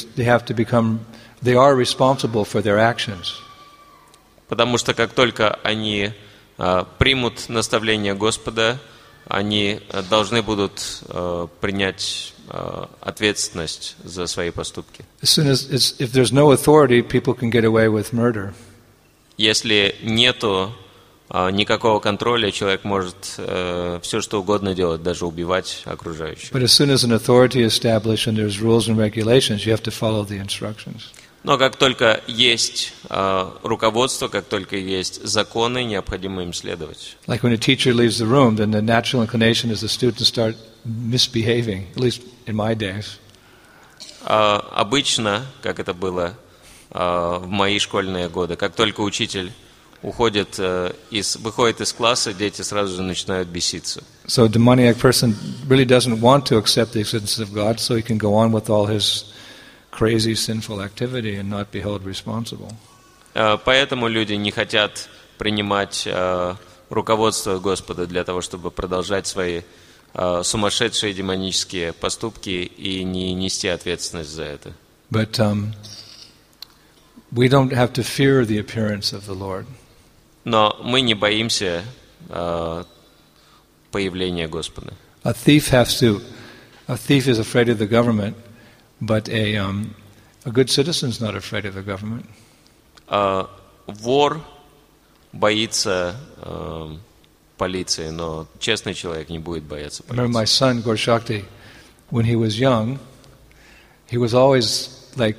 are responsible for their actions. Потому что как только они примут наставление Господа, они должны будут принять ответственность за свои поступки. If there's no authority, people can get away with murder. Если нету никакого контроля, человек может все что угодно делать, даже убивать окружающих. But as soon as an authority is established and there's rules and regulations, you have to follow the instructions. Но как только есть руководство, как только есть законы, необходимо им следовать. Like when a teacher leaves the room, then the natural inclination is the students start misbehaving, at least in my days. Обычно, как это было в мои школьные годы, как только учитель выходит из класса, дети сразу же начинают беситься. So a demoniac person really doesn't want to accept the existence of God, so he can go on with all his crazy sinful activity and not be held responsible. Поэтому люди не хотят принимать руководство Господа для того, чтобы продолжать свои сумасшедшие демонические поступки и не нести ответственность за это. But we don't have to fear the appearance of the Lord. Но мы не боимся появления Господа. A thief is afraid of the government, but a good citizen is not afraid of the government. Вор боится полиции, но честный человек не будет бояться полиции. Remember my son Gorshakti, when he was young, he was always like,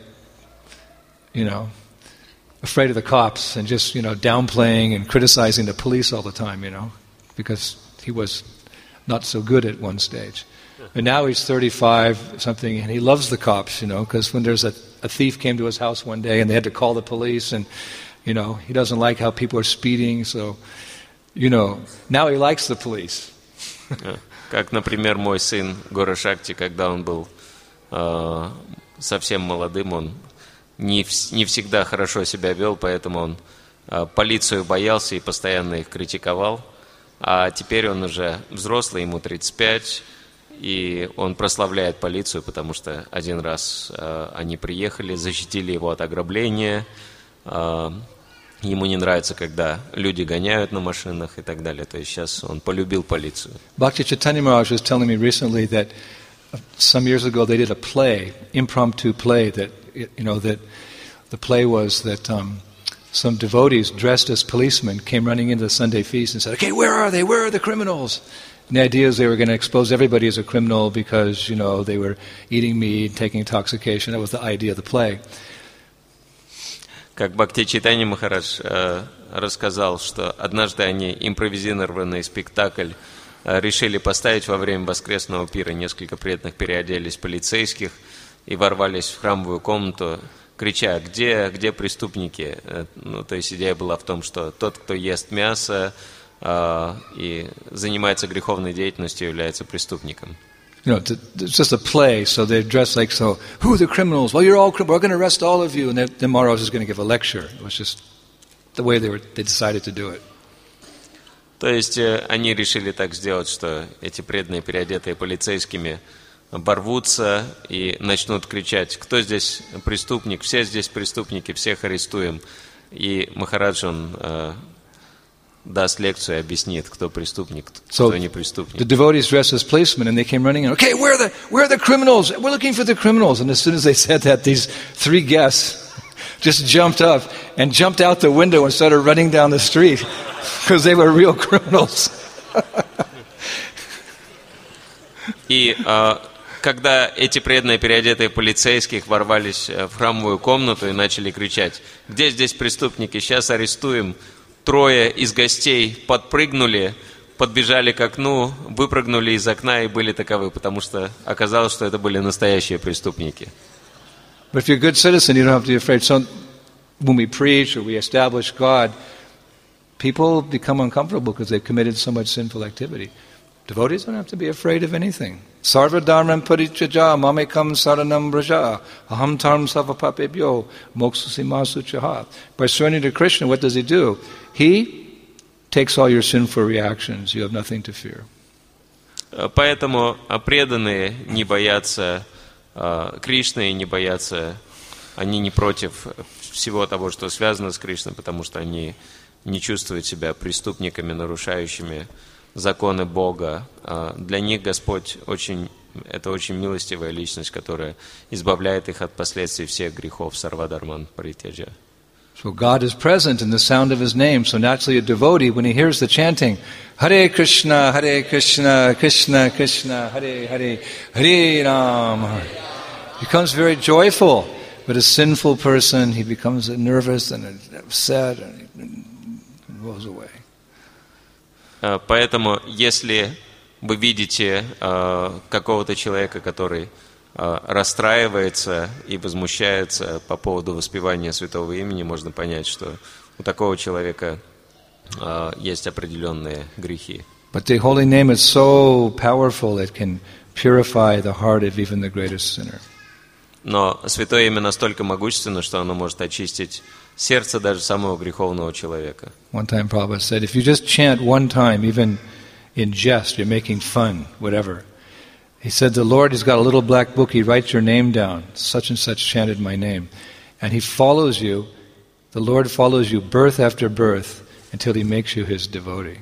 afraid of the cops and just, downplaying and criticizing the police all the time, because he was not so good at one stage. And now he's 35 something, and he loves the cops, because when there's a thief came to his house one day and they had to call the police, and he doesn't like how people are speeding, so now he likes the police. Как, например, мой сын Гора Шакти, когда он был совсем молодым, он не всегда хорошо себя вел, поэтому он полицию боялся и постоянно их критиковал. А теперь он уже взрослый, ему 35, и он прославляет полицию, потому что один раз они приехали, защитили его от ограбления. Ему не нравится, когда люди гоняют на машинах и так далее. То есть сейчас он полюбил полицию. Bhakti Chaitanya Maharaj was telling me recently that some years ago they did a play, impromptu play, that the play was that some devotees dressed as policemen came running into the Sunday feast and said, "Okay, where are they? Where are the criminals?" And the idea is they were going to expose everybody as a criminal because, they were eating meat, taking intoxication. That was the idea of the play. Как Бхакти Чайтанья Махарадж рассказал, что однажды они импровизированный спектакль решили поставить во время воскресного пира. Несколько преданных переоделись в полицейских и ворвались в храмовую комнату, крича: где преступники? То есть идея была в том, что тот, кто ест мясо и занимается греховной деятельностью, является преступником. It's just a play, so they're dressed like so. Who are the criminals? Well, you're all criminals. We're going to arrest all of you. And then Maharaj is going to give a lecture. It was just the way they decided to do it. То есть они решили так сделать, что эти преданные, переодетые полицейскими, ворвутся и начнут кричать: кто здесь преступник? Все здесь преступники, всех арестуем. И Махарадж, он даст лекцию и объяснит, кто преступник, кто не преступник. The devotees dressed as policemen, and they came running in. Okay, where are the criminals? We're looking for the criminals. And as soon as they said that, these 3 guests just jumped up and jumped out the window and started running down the street because they were real criminals. И когда эти преданные, переодетые полицейских, ворвались в храмовую комнату и начали кричать: где здесь преступники? Сейчас арестуем. 3 из гостей подпрыгнули, подбежали к окну, выпрыгнули из окна и были таковы, потому что оказалось, что это были настоящие преступники. But if you're a good citizen, you don't have to be afraid. So when we preach or we establish God, people become uncomfortable because they've committed so much sinful activity. Devotees don't have to be afraid of anything. Sarva dharmam parichaja mamekam saranam braja aham taram savapapebhyo moksusimasu. By surrendering to Krishna, what does he do? He takes all your sinful reactions. You have nothing to fear. Поэтому преданные не боятся Кришны, не боятся, они не против всего того, что связано с Кришной, потому что они не чувствуют себя преступниками, нарушающими законы Бога. Для них Господь это очень милостивая личность, которая избавляет их от последствий всех грехов сарвадарман паритяджа. So God is present in the sound of His name. So naturally a devotee, when he hears the chanting, Hare Krishna, Krishna Krishna, Hare Hare, Hare Ram, becomes very joyful. But a sinful person, he becomes nervous and upset and goes away. Поэтому, если вы видите какого-то человека, который расстраивается и возмущается по поводу воспевания святого имени, можно понять, что у такого человека есть определенные грехи. But the holy name is so powerful it can purify the heart of even the greatest sinner. Но святое имя настолько могущественно, что оно может очистить сердце даже самого греховного человека. One time Prabhupada said, if you just chant one time, even in jest, you're making fun, whatever. He said, the Lord has got a little black book, He writes your name down, such and such chanted my name. And He follows you, the Lord follows you birth after birth until He makes you His devotee.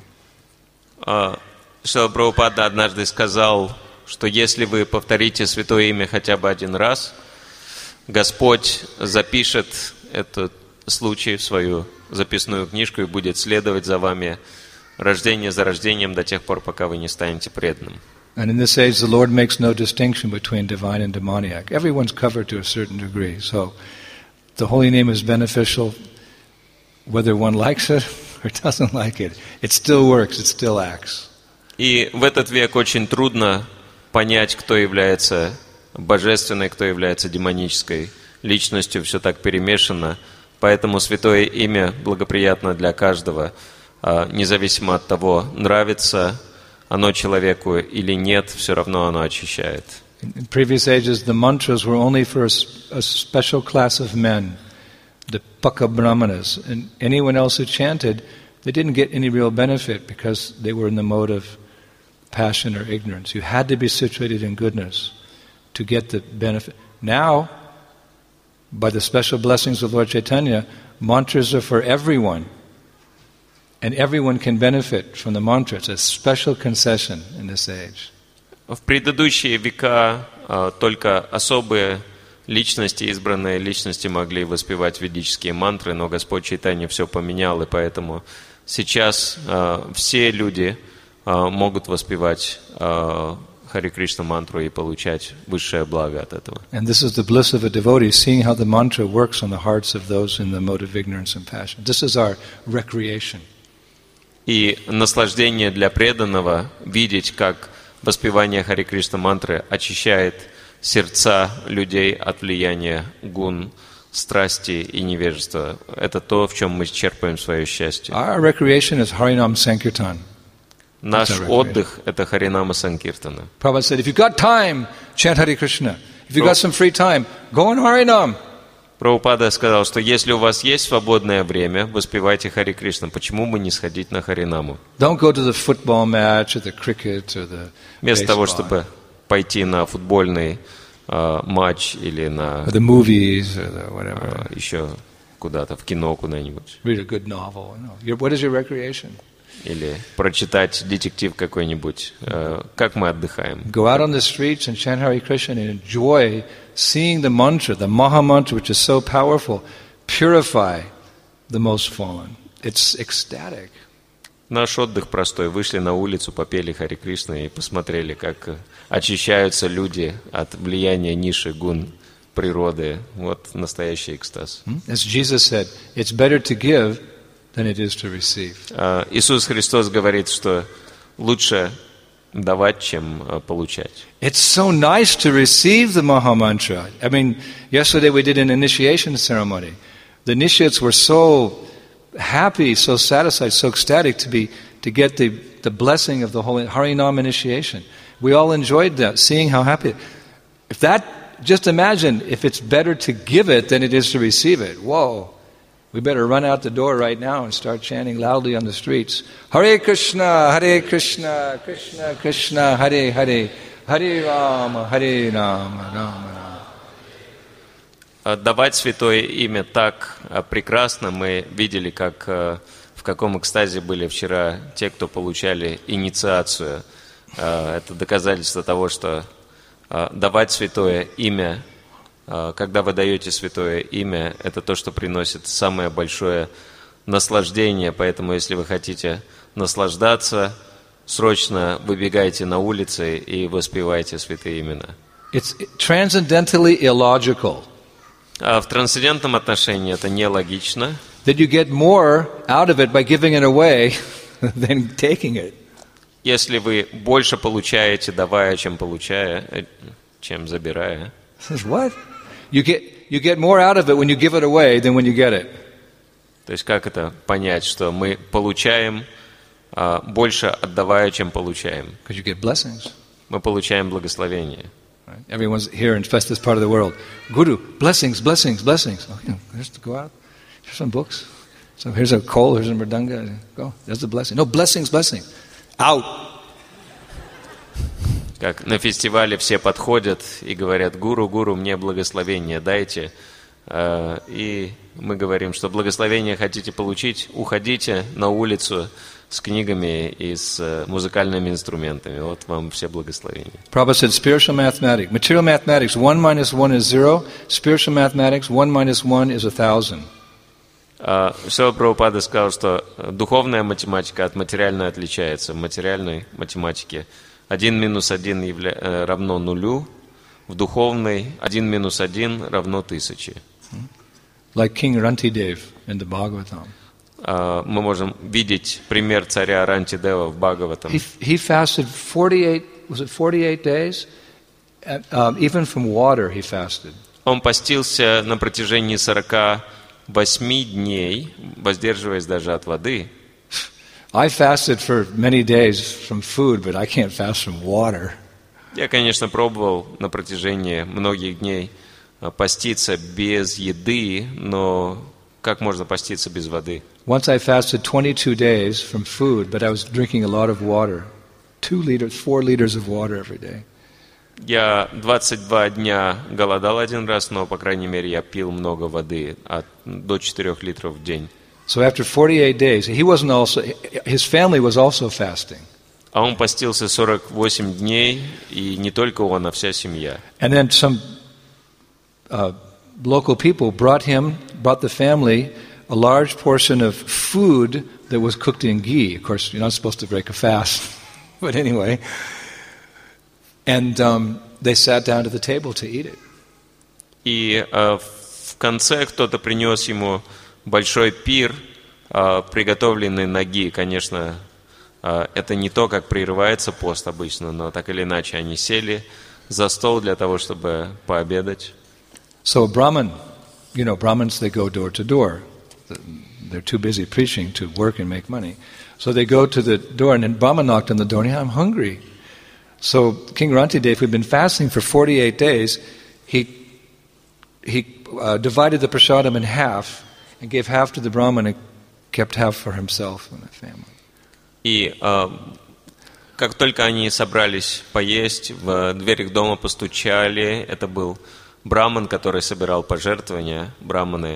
Шрила Прабхупада однажды сказал, что если вы повторите святое имя хотя бы один раз, Господь запишет этот случай в свою записную книжку и будет следовать за вами рождение за рождением до тех пор, пока вы не станете преданным. And in this age, the Lord makes no distinction between divine and demoniac. Everyone's covered to a certain degree. So the holy name is beneficial whether one likes it or doesn't like it. It still works, it still acts. И в этот век очень трудно понять, кто является божественной, кто является демонической личностью, все так перемешано. Поэтому святое имя благоприятно для каждого, независимо от того, нравится оно человеку или нет, все равно оно очищает. In previous ages, the mantras were only for a special class of men, the Paka Brahmanas. And anyone else who chanted, they didn't get any real benefit because they were in the mode of passion or ignorance. You had to be situated in goodness to get the benefit. Now, by the special blessings of Lord Chaitanya, mantras are for everyone. And everyone can benefit from the mantra. It's a special concession in this age. В предыдущие века только особые личности, избранные личности могли воспевать ведические мантры, но Господь Чайтанья все поменял, и поэтому сейчас все люди могут воспевать Харе Кришна мантру и получать высшее благо от этого. And this is the bliss of a devotee, seeing how the mantra works on the hearts of those in the mode of ignorance and passion. This is our recreation. И наслаждение для преданного видеть, как воспевание Харе Кришна мантры очищает сердца людей от влияния гун, страсти и невежества. Это то, в чем мы черпаем свое счастье. Our recreation is Harinam Sankirtan. Наш отдых – это Харинама Санкиртана. Prabhupada said, if you've got time, chant Hare Krishna. If you've got some free time, go on Harinam. Прабхупада сказал, что если у вас есть свободное время, воспевайте Харе Кришна. Почему бы не сходить на Харинаму? Don't go to the football match or the cricket or the Вместо того, baseball. чтобы пойти на футбольный матч или на Or the movies or the whatever. еще куда-то, в кино куда-нибудь. Read a good novel. No. What is your recreation? Или прочитать детектив какой-нибудь. Как мы отдыхаем? Go out on the streets and chant Hare Krishna and enjoy seeing the mantra, the Maha Mantra, which is so powerful, purify the most fallen. It's ecstatic. Наш отдых простой. Вышли на улицу, попели Харе Кришна и посмотрели, как очищаются люди от влияния низших гун природы. Вот настоящий экстаз. As Jesus said, it's better to give than it is to receive. Иисус Христос говорит, что лучше давать, чем получать. It's so nice to receive the Maha Mantra. I mean, yesterday we did an initiation ceremony. The initiates were so happy, so satisfied, so ecstatic to get the blessing of the holy Harinam initiation. We all enjoyed that, seeing how happy. If that, just imagine if it's better to give it than it is to receive it. Whoa. We better run out the door right now and start chanting loudly on the streets. Hare Krishna, Krishna Krishna, Hare Hare, Hare Rama, Rama Rama. Давать святое имя так прекрасно. Мы видели, как в каком экстазе были вчера те, кто получали инициацию. Это доказательство того, что давать святое имя, когда вы даете святое имя, это то, что приносит самое большое наслаждение. Поэтому, если вы хотите наслаждаться, срочно выбегайте на улицы и воспевайте святые имена. It's transcendentally illogical. В трансцендентном отношении это нелогично. That you get more out of it by giving it away than taking it. Если вы больше получаете, давая, чем получая, чем забирая. What? You get more out of it when you give it away than when you get it. То есть как это понять, что мы получаем больше отдавая, чем получаем? Because you get blessings. Мы получаем благословение. Right? Everyone's here in this part of the world. Guru, blessings, blessings, blessings. Oh, here's to go out. Here's some books. So here's a coal, here's a mridanga. Go. There's the blessing. No, blessings, blessings. Out. Как на фестивале все подходят и говорят: гуру, гуру, мне благословение дайте. И мы говорим, что благословение хотите получить, уходите на улицу с книгами и с музыкальными инструментами. Вот вам все благословения. Prabhupada said spiritual mathematics. Material mathematics, 1 minus 1 is 0. Spiritual mathematics, 1 minus 1 is 1000. Все Прабхупада сказал, что духовная математика от материальной отличается. В материальной математике 1 минус 1 равно нулю, в духовной 1 минус 1 равно 1000. Like King Rantidev in the Bhagavatam. Мы можем видеть пример царя Рантидева в Бхагаватам. He fasted 48 48 days? Even from water he fasted. Он постился на протяжении 48 дней, воздерживаясь даже от воды. I fasted for many days from food, but I can't fast from water. Я, конечно, пробовал на протяжении многих дней поститься без еды, но как можно поститься без воды? Once I fasted 22 days from food, but I was drinking a lot of water. 4 liters of water every day. Я 22 дня голодал один раз, но, по крайней мере, я пил много воды, до 4 литров в день. So after 48 days, his family was also fasting. А он постился 48 дней, и не только он, а вся семья. And then some local people brought the family a large portion of food that was cooked in ghee. Of course, you're not supposed to break a fast, but anyway. And they sat down to the table to eat it. И в конце кто-то принес ему большой пир, приготовленный на ghee. Конечно, это не то, как прерывается пост обычно, но так или иначе они сели за стол для того, чтобы пообедать. So a Brahmin, Brahmins, they go door to door. They're too busy preaching to work and make money. So they go to the door, and then Brahma knocked on the door, and I'm hungry. So King Rantidev, who'd been fasting for 48 days, he divided the prasadam in half and gave half to the Brahmin and kept half for himself and the family. И как только они собрались поесть, в дверь их дома постучали. Это был браман, который собирал пожертвования. Браманы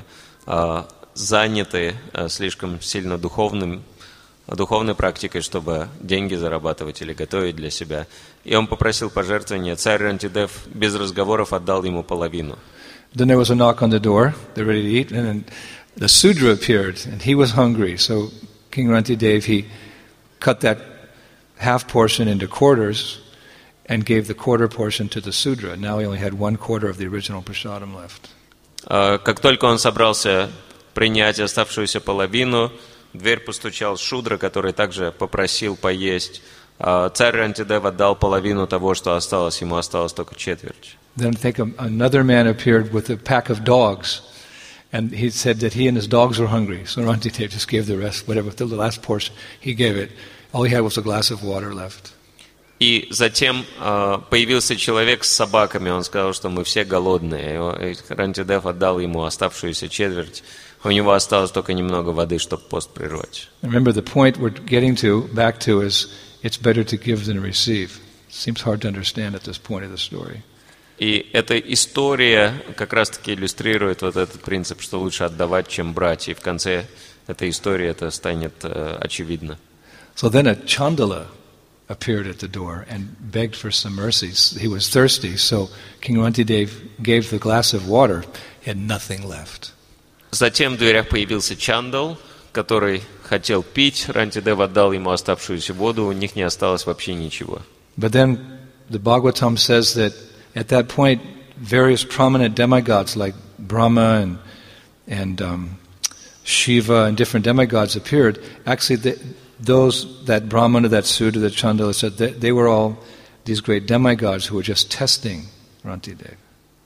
заняты слишком сильно духовной практикой, чтобы деньги зарабатывать или готовить для себя. И он попросил пожертвования. Царь Рантидев без разговоров отдал ему половину. Then there was a knock on the door. They're ready to eat, and then the Sudra appeared, and he was hungry. So King Rantidev, he cut that half portion into quarters and gave the quarter portion to the Sudra. Now he only had 1/4 of the original prasadam left. Как только он собрался принять оставшуюся половину, в дверь постучал Шудра, который также попросил поесть. Царь Рантидев отдал половину того, что осталось, ему осталось только четверть. Then I think another man appeared with a pack of dogs, and he said that he and his dogs were hungry. So Rantidev just gave the rest, whatever, the last portion, he gave it. All he had was a glass of water left. И затем появился человек с собаками, он сказал, что мы все голодные. И Рантидев отдал ему оставшуюся четверть. У него осталось только немного воды, чтобы пост прервать. Remember, the point we're getting back to is it's better to give than receive. Seems hard to understand at this point of the story. И эта история как раз-таки иллюстрирует вот этот принцип, что лучше отдавать, чем брать. И в конце этой истории это станет очевидно. So then a Chandala appeared at the door and begged for some mercy. He was thirsty, so King Rantidev gave the glass of water. He had nothing left. Затем в дверях появился Чандал, который хотел пить. Рантидев отдал ему оставшуюся воду, у них не осталось вообще ничего. But then the Bhagavatam says that at that point various prominent demigods like Brahma and Shiva and different demigods appeared. Actually, that Brahmana, that Sudra, that Chandala said they were all these great demigods who were just testing Rantidev.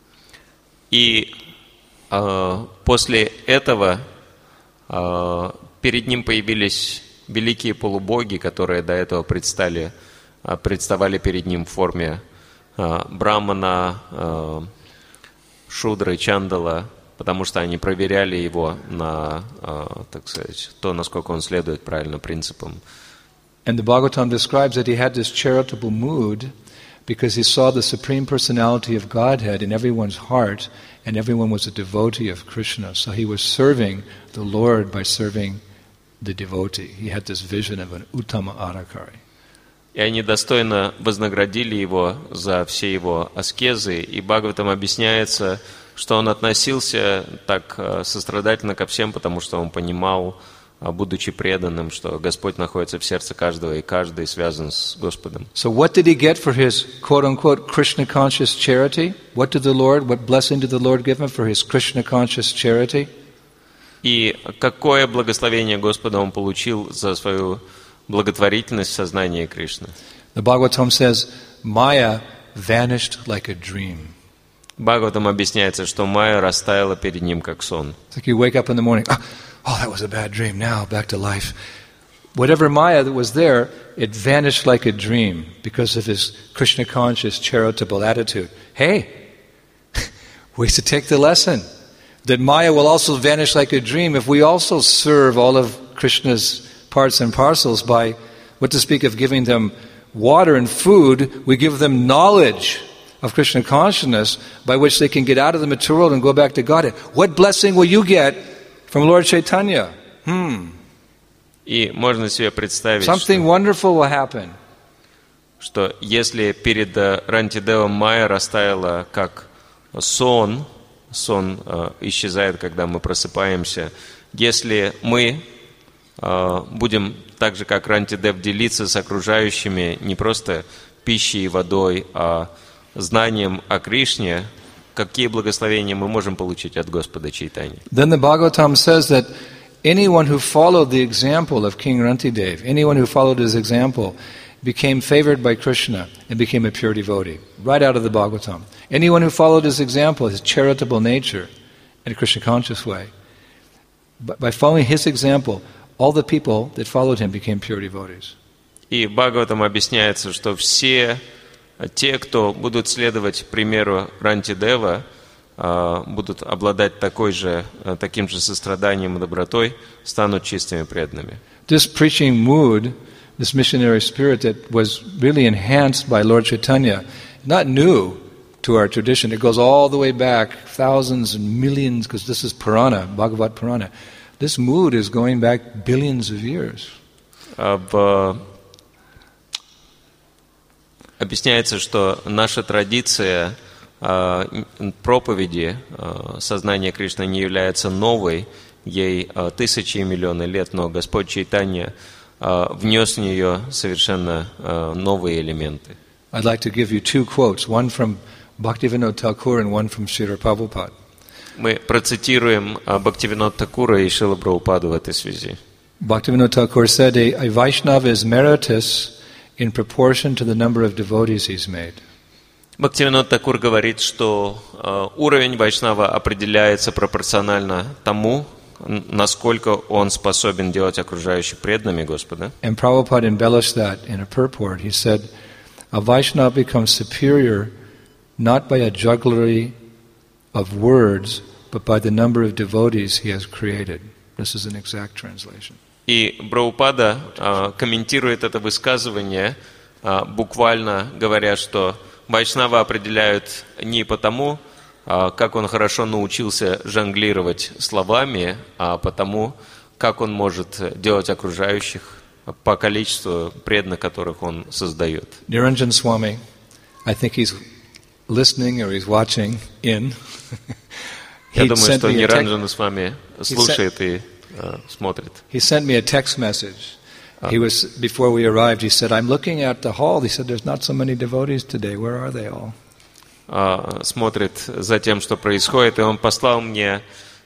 И после этого перед ним появились великие полубоги, которые до этого представали перед ним в форме Брамана, Шудры, Чандала, потому что они проверяли его на, так сказать, то, насколько он следует правильно принципам. And the Bhagavatam describes that he had this charitable mood because he saw the Supreme Personality of Godhead in everyone's heart, and everyone was a devotee of Krishna. So he was serving the Lord by serving the devotee. He had this vision of an Uttama Adhikari. И они достойно вознаградили его за все его аскезы, и Бхагаватам объясняется, что он относился так сострадательно ко всем, потому что он понимал, будучи преданным, что Господь находится в сердце каждого, и каждый связан с Господом. So what did he get for his quote-unquote Krishna-conscious charity? What blessing did the Lord give him for his Krishna-conscious charity? И какое благословение Господа он получил за свою благотворительность в сознании Кришны? The Bhagavatam says, Maya vanished like a dream. Бхагаватам объясняется, что Майя растаяла перед ним как сон. It's like you wake up in the morning, oh, that was a bad dream, now back to life. Whatever Maya that was there, it vanished like a dream because of his Krishna-conscious, charitable attitude. Hey, ways to take the lesson. That Maya will also vanish like a dream if we also serve all of Krishna's parts and parcels by, what to speak of giving them water and food, we give them knowledge of Krishna consciousness by which they can get out of the material world and go back to Godhead. What blessing will you get from Lord Chaitanya? И можно себе представить, Something wonderful will happen. Что если перед Рантидевом Майя растаяла как сон исчезает, когда мы просыпаемся, если мы будем так же, как Рантидев, делиться с окружающими не просто пищей и водой, а знанием о Кришне, какие благословения мы можем получить от Господа Чайтаньи? Then the Bhagavatam says that anyone who followed the example of King Rantidev, anyone who followed his example, became favored by Krishna and became a pure devotee. Right out of the Bhagavatam. Anyone who followed his example, his charitable nature, in a Krishna-conscious way, by following his example, all the people that followed him became pure devotees. И в Бхагаватам объясняется, что все те, кто будут следовать примеру Рантидева, будут обладать таким же состраданием и добротой, станут чистыми преданными. This preaching mood, this missionary spirit that was really enhanced by Lord Chaitanya, not new to our tradition. It goes all the way back, thousands and millions, because this is Purana, Bhagavad Purana. This mood is going back billions of years. Объясняется, что наша традиция проповеди сознания Кришны не является новой, ей тысячи и миллионы лет, но Господь Чайтанья внес в нее совершенно новые элементы. I'd like to give you two quotes, one from Bhaktivinoda Thakur and one from Srila Prabhupada. Мы процитируем Бхактивинода Thakura и Шрила Прабхупаду в этой связи. Bhaktivinoda Thakur said, a Vaishnava is meritorious in proportion to the number of devotees he's made. Бхактивинод Thakura говорит, что уровень Вайшнава определяется пропорционально тому, насколько он способен делать окружающих преданными Господа. And Prabhupada embellished that in a purport. He said, a Vaishnava becomes superior not by a jugglery of words, but by the number of devotees he has created. This is an exact translation. И Прабхупада комментирует это высказывание, буквально говоря, что Вайшнава определяют не потому, как он хорошо научился жонглировать словами, а потому, как он может делать окружающих по количеству преданных, которых он создает. Niranjan Swami, I think he's listening or he's watching in. Я думаю, что Ниранджана Свами слушает и смотрит. He sent me a text message. He was, before we arrived, he said, I'm looking at the hall. He said, there's not so many devotees today. Where are they all? Смотрит за тем, что происходит, и он послал мне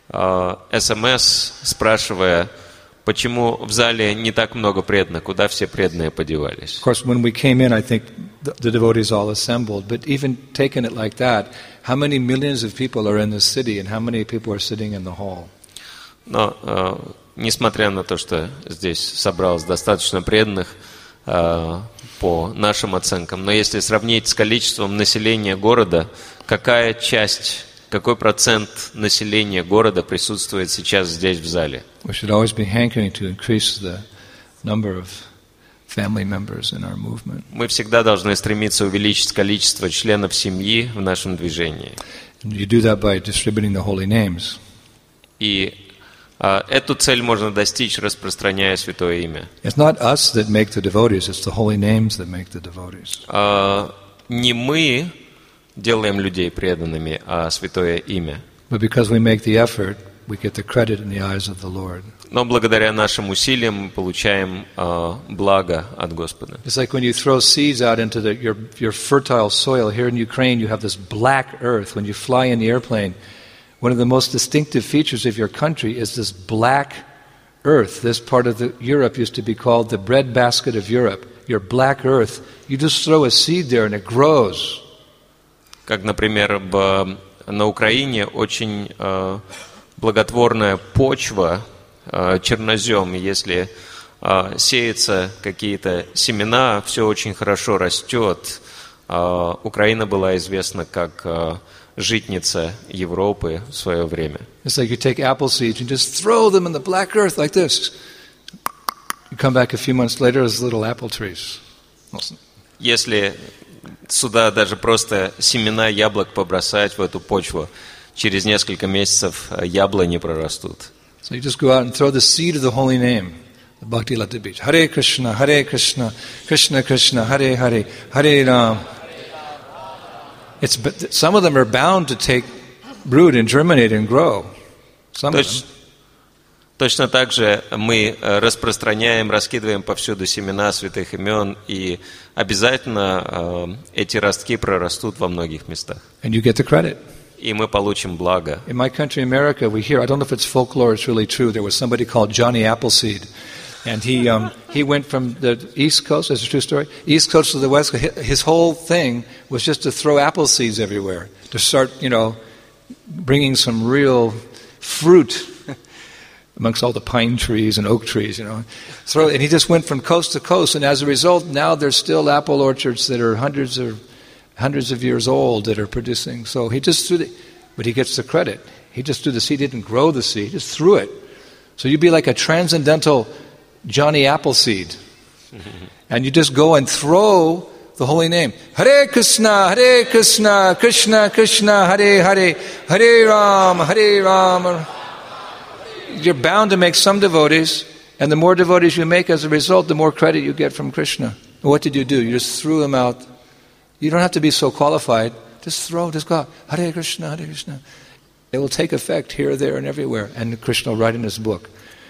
СМС, спрашивая, почему в зале не так много преданных, куда все преданные подевались. Of course, when we came in, I think the devotees all assembled. But even taking it like that, how many millions of people are in the city and how many people are sitting in the hall? Но, несмотря на то, что здесь собралось достаточно преданных по нашим оценкам, но если сравнить с количеством населения города, какая часть, какой процент населения города присутствует сейчас здесь в зале? We should always be hankering to increase the number of family members in our movement. Мы всегда должны стремиться увеличить количество членов семьи в нашем движении. And you do that by distributing the holy names. И эту цель можно достичь, распространяя святое имя. It's not us that make the devotees, it's the holy names that make the devotees. Не мы делаем людей преданными, а святое имя. But because we make the effort, we get the credit in the eyes of the Lord. Но благодаря нашим усилиям мы получаем благо от Господа. It's like when you throw seeds out into your fertile soil. Here in Ukraine, you have this black earth. When you fly in the airplane, one of the most distinctive features of your country is this black earth. This part of Europe used to be called the breadbasket of Europe. your black earth, you just throw a seed there and it grows. Как, например, на Украине очень благотворная почва, чернозем. Если сеются какие-то семена, все очень хорошо растет. Украина была известна как житница Европы в свое время. It's like you take apple seeds and just throw them in the black earth like this. You come back a few months later, there's little apple trees. Если сюда даже просто семена яблок побросать в эту почву, через несколько месяцев яблони прорастут. So you just go out and throw the seed of the holy name, the Bhakti Lata Beach. Hare Krishna, Krishna Krishna, Hare Hare, Hare Ram. Some of them are bound to take root and germinate and grow. Some of them. Точно так же мы распространяем, раскидываем повсюду семена святых имен, и обязательно эти ростки прорастут во многих местах. And you get the credit. И мы получим благо. In my country, America, we hear, I don't know if it's folklore, it's really true, there was somebody called Johnny Appleseed. And he went from the East Coast, that's a true story, East Coast to the West Coast. His whole thing was just to throw apple seeds everywhere, to start, bringing some real fruit amongst all the pine trees and oak trees, And he just went from coast to coast, and as a result, now there's still apple orchards that are hundreds of years old that are producing. So he just threw but he gets the credit. He just threw the seed, he didn't grow the seed, he just threw it. So you'd be like a transcendental Johnny Appleseed. And you just go and throw the holy name. Hare Krishna, Krishna Krishna, Hare Hare, Hare Ram. You're bound to make some devotees, and the more devotees you make as a result, the more credit you get from Krishna. And what did you do? You just threw them out. You don't have to be so qualified. Just go out. Hare Krishna, Hare Krishna. It will take effect here, there, and everywhere. And Krishna will write in his book,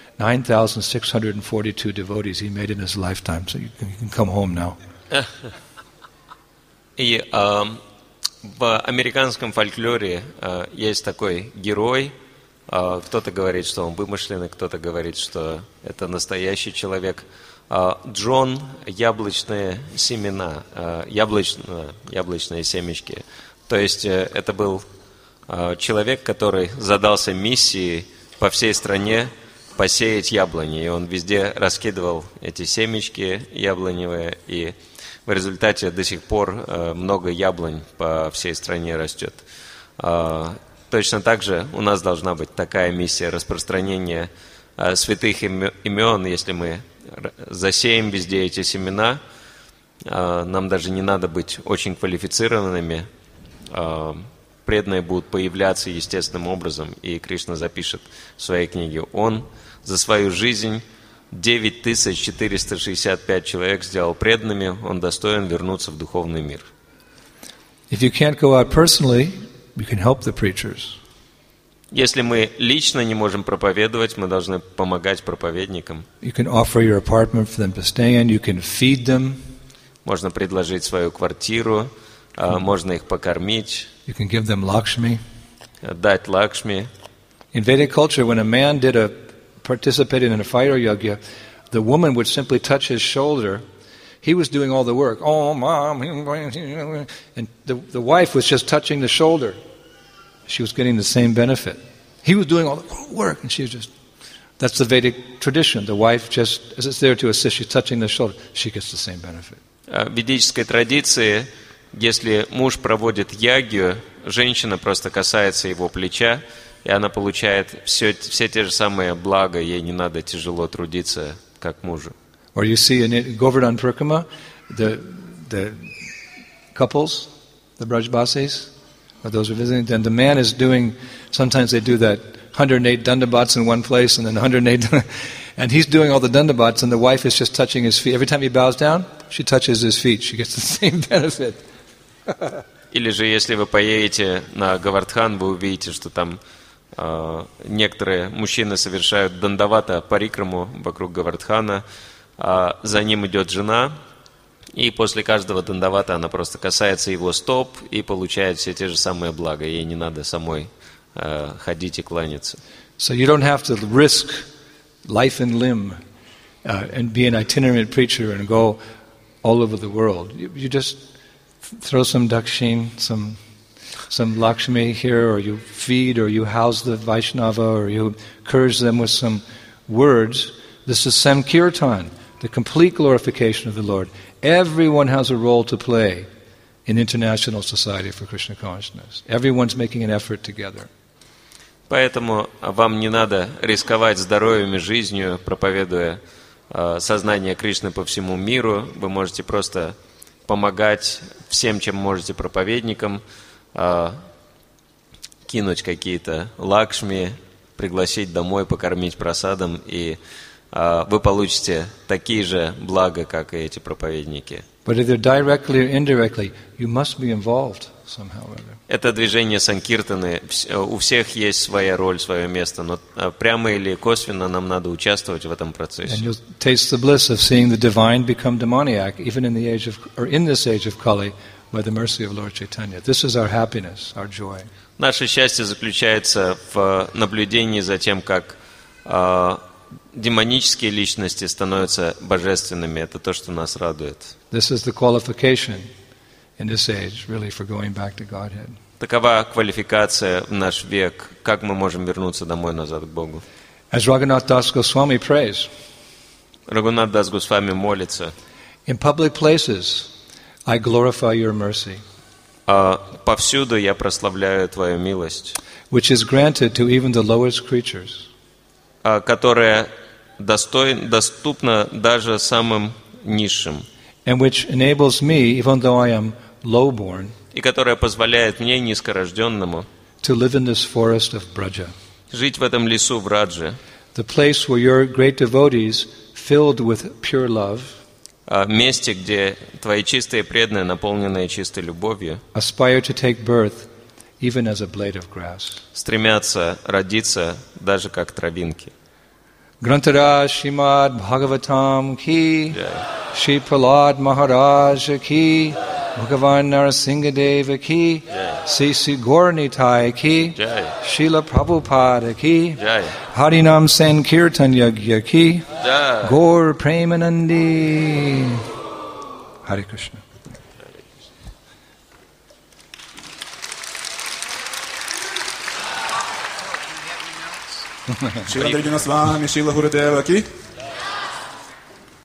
9,642 devotees he made in his lifetime. So you can come home now. И в американском фольклоре есть такой герой. Кто-то говорит, что он вымышленный, кто-то говорит, что это настоящий человек. Джон яблочные семена, яблочные семечки. То есть это был человек, который задался миссией по всей стране посеять яблони. И он везде раскидывал эти семечки яблоневые, и в результате до сих пор много яблонь по всей стране растет. Точно так же у нас должна быть такая миссия распространения святых имен. Если мы засеем везде эти семена, нам даже не надо быть очень квалифицированными. Преданные будут появляться естественным образом, и Кришна запишет в своей книге: он за свою жизнь 9465 человек сделал преданными, он достоин вернуться в духовный мир. If you can't go out personally, you can help the preachers. Если мы лично не можем проповедовать, мы должны помогать проповедникам. You can offer your apartment for them to stay in. You can feed them. Можно предложить свою квартиру, можно их покормить. You can give them Lakshmi. Дать Лакшми. In Vedic culture, when a man participated in a fire yagya, the woman would simply touch his shoulder. He was doing all the work. Oh, mom. And the wife was just touching the shoulder. She was getting the same benefit. He was doing all the work, and she was just... That's the Vedic tradition. The wife just, as it's there to assist, she's touching the shoulder. She gets the same benefit. В ведической традиции, если муж проводит ягью, женщина просто касается его плеча, и она получает все те же самые блага, ей не надо тяжело трудиться, как мужу. Or you see in Govardhan Parikrama, the couples, the Brajbasis, or those who are visiting, then the man is doing, sometimes they do that 108 dandabats in one place, and then 108, and he's doing all the dandabats, and the wife is just touching his feet. Every time he bows down, she touches his feet. She gets the same benefit. Или же, если вы поедете на Говардхан, вы увидите, что там некоторые мужчины совершают дандавата парикраму вокруг Говардхана, за ним идет жена, и после каждого дандавата она просто касается его стоп и получает все те же самые блага. Ей не надо самой ходить и кланяться. So you don't have to risk life and limb and be an itinerant preacher and go all over the world. You just throw some dakshin, some Lakshmi here, or you feed, or you house the Vaishnava, or you encourage them with some words. This is Sankirtan, the complete glorification of the Lord. Everyone has a role to play in International Society for Krishna Consciousness. Everyone's making an effort together. Поэтому вам не надо рисковать здоровьем и жизнью, проповедуя сознание Кришны по всему миру. Вы можете просто помогать всем, чем можете, проповедникам, кинуть какие-то лакшми, пригласить домой, покормить прасадом, и вы получите такие же блага, как и эти проповедники. But either directly or indirectly, you must be involved somehow or other. Это движение санкиртаны, у всех есть своя роль, свое место, но прямо или косвенно нам надо участвовать в этом And процессе. you'll taste the bliss of seeing the divine become demoniac, even in the age of, or in this age of Kali, by the mercy of Lord Chaitanya. This is our happiness, our joy. Наше счастье заключается в наблюдении за тем, как демонические личности становятся божественными. Это то, что нас радует. This is the qualification in this age, really, for going back to Godhead. Такова квалификация в наш век, как мы можем вернуться домой назад к Богу. As Raghunath Das Goswami prays, Рагунат Дас Госвами молится: in public places, I glorify your mercy, повсюду я прославляю Твою милость, which is granted to even the lowest creatures, которая доступна даже самым низшим, and which enables me, even though I am low-born, и которая позволяет мне, низкорожденному, to live in this forest of Braja, жить в этом лесу Враджи, the place where your great devotees, filled with pure love, месте, где Твои чистые преданные, наполненные чистой любовью, aspire to take birth even as a blade of grass. стремятся родиться даже как травинки. Grantaraj Srimad Bhagavatam ki, Shri Prahlad Maharaj ki, Bhagavan Narasimha Deva ki, Sri Gauranitai ki, Jai. Srila Prabhupada ki, Jai. Harinam Sankirtan Yagya ki, Jai. Gaur Premanandi. Hare Krishna. Шила Дридина с вами, Шила Гурудева Ки.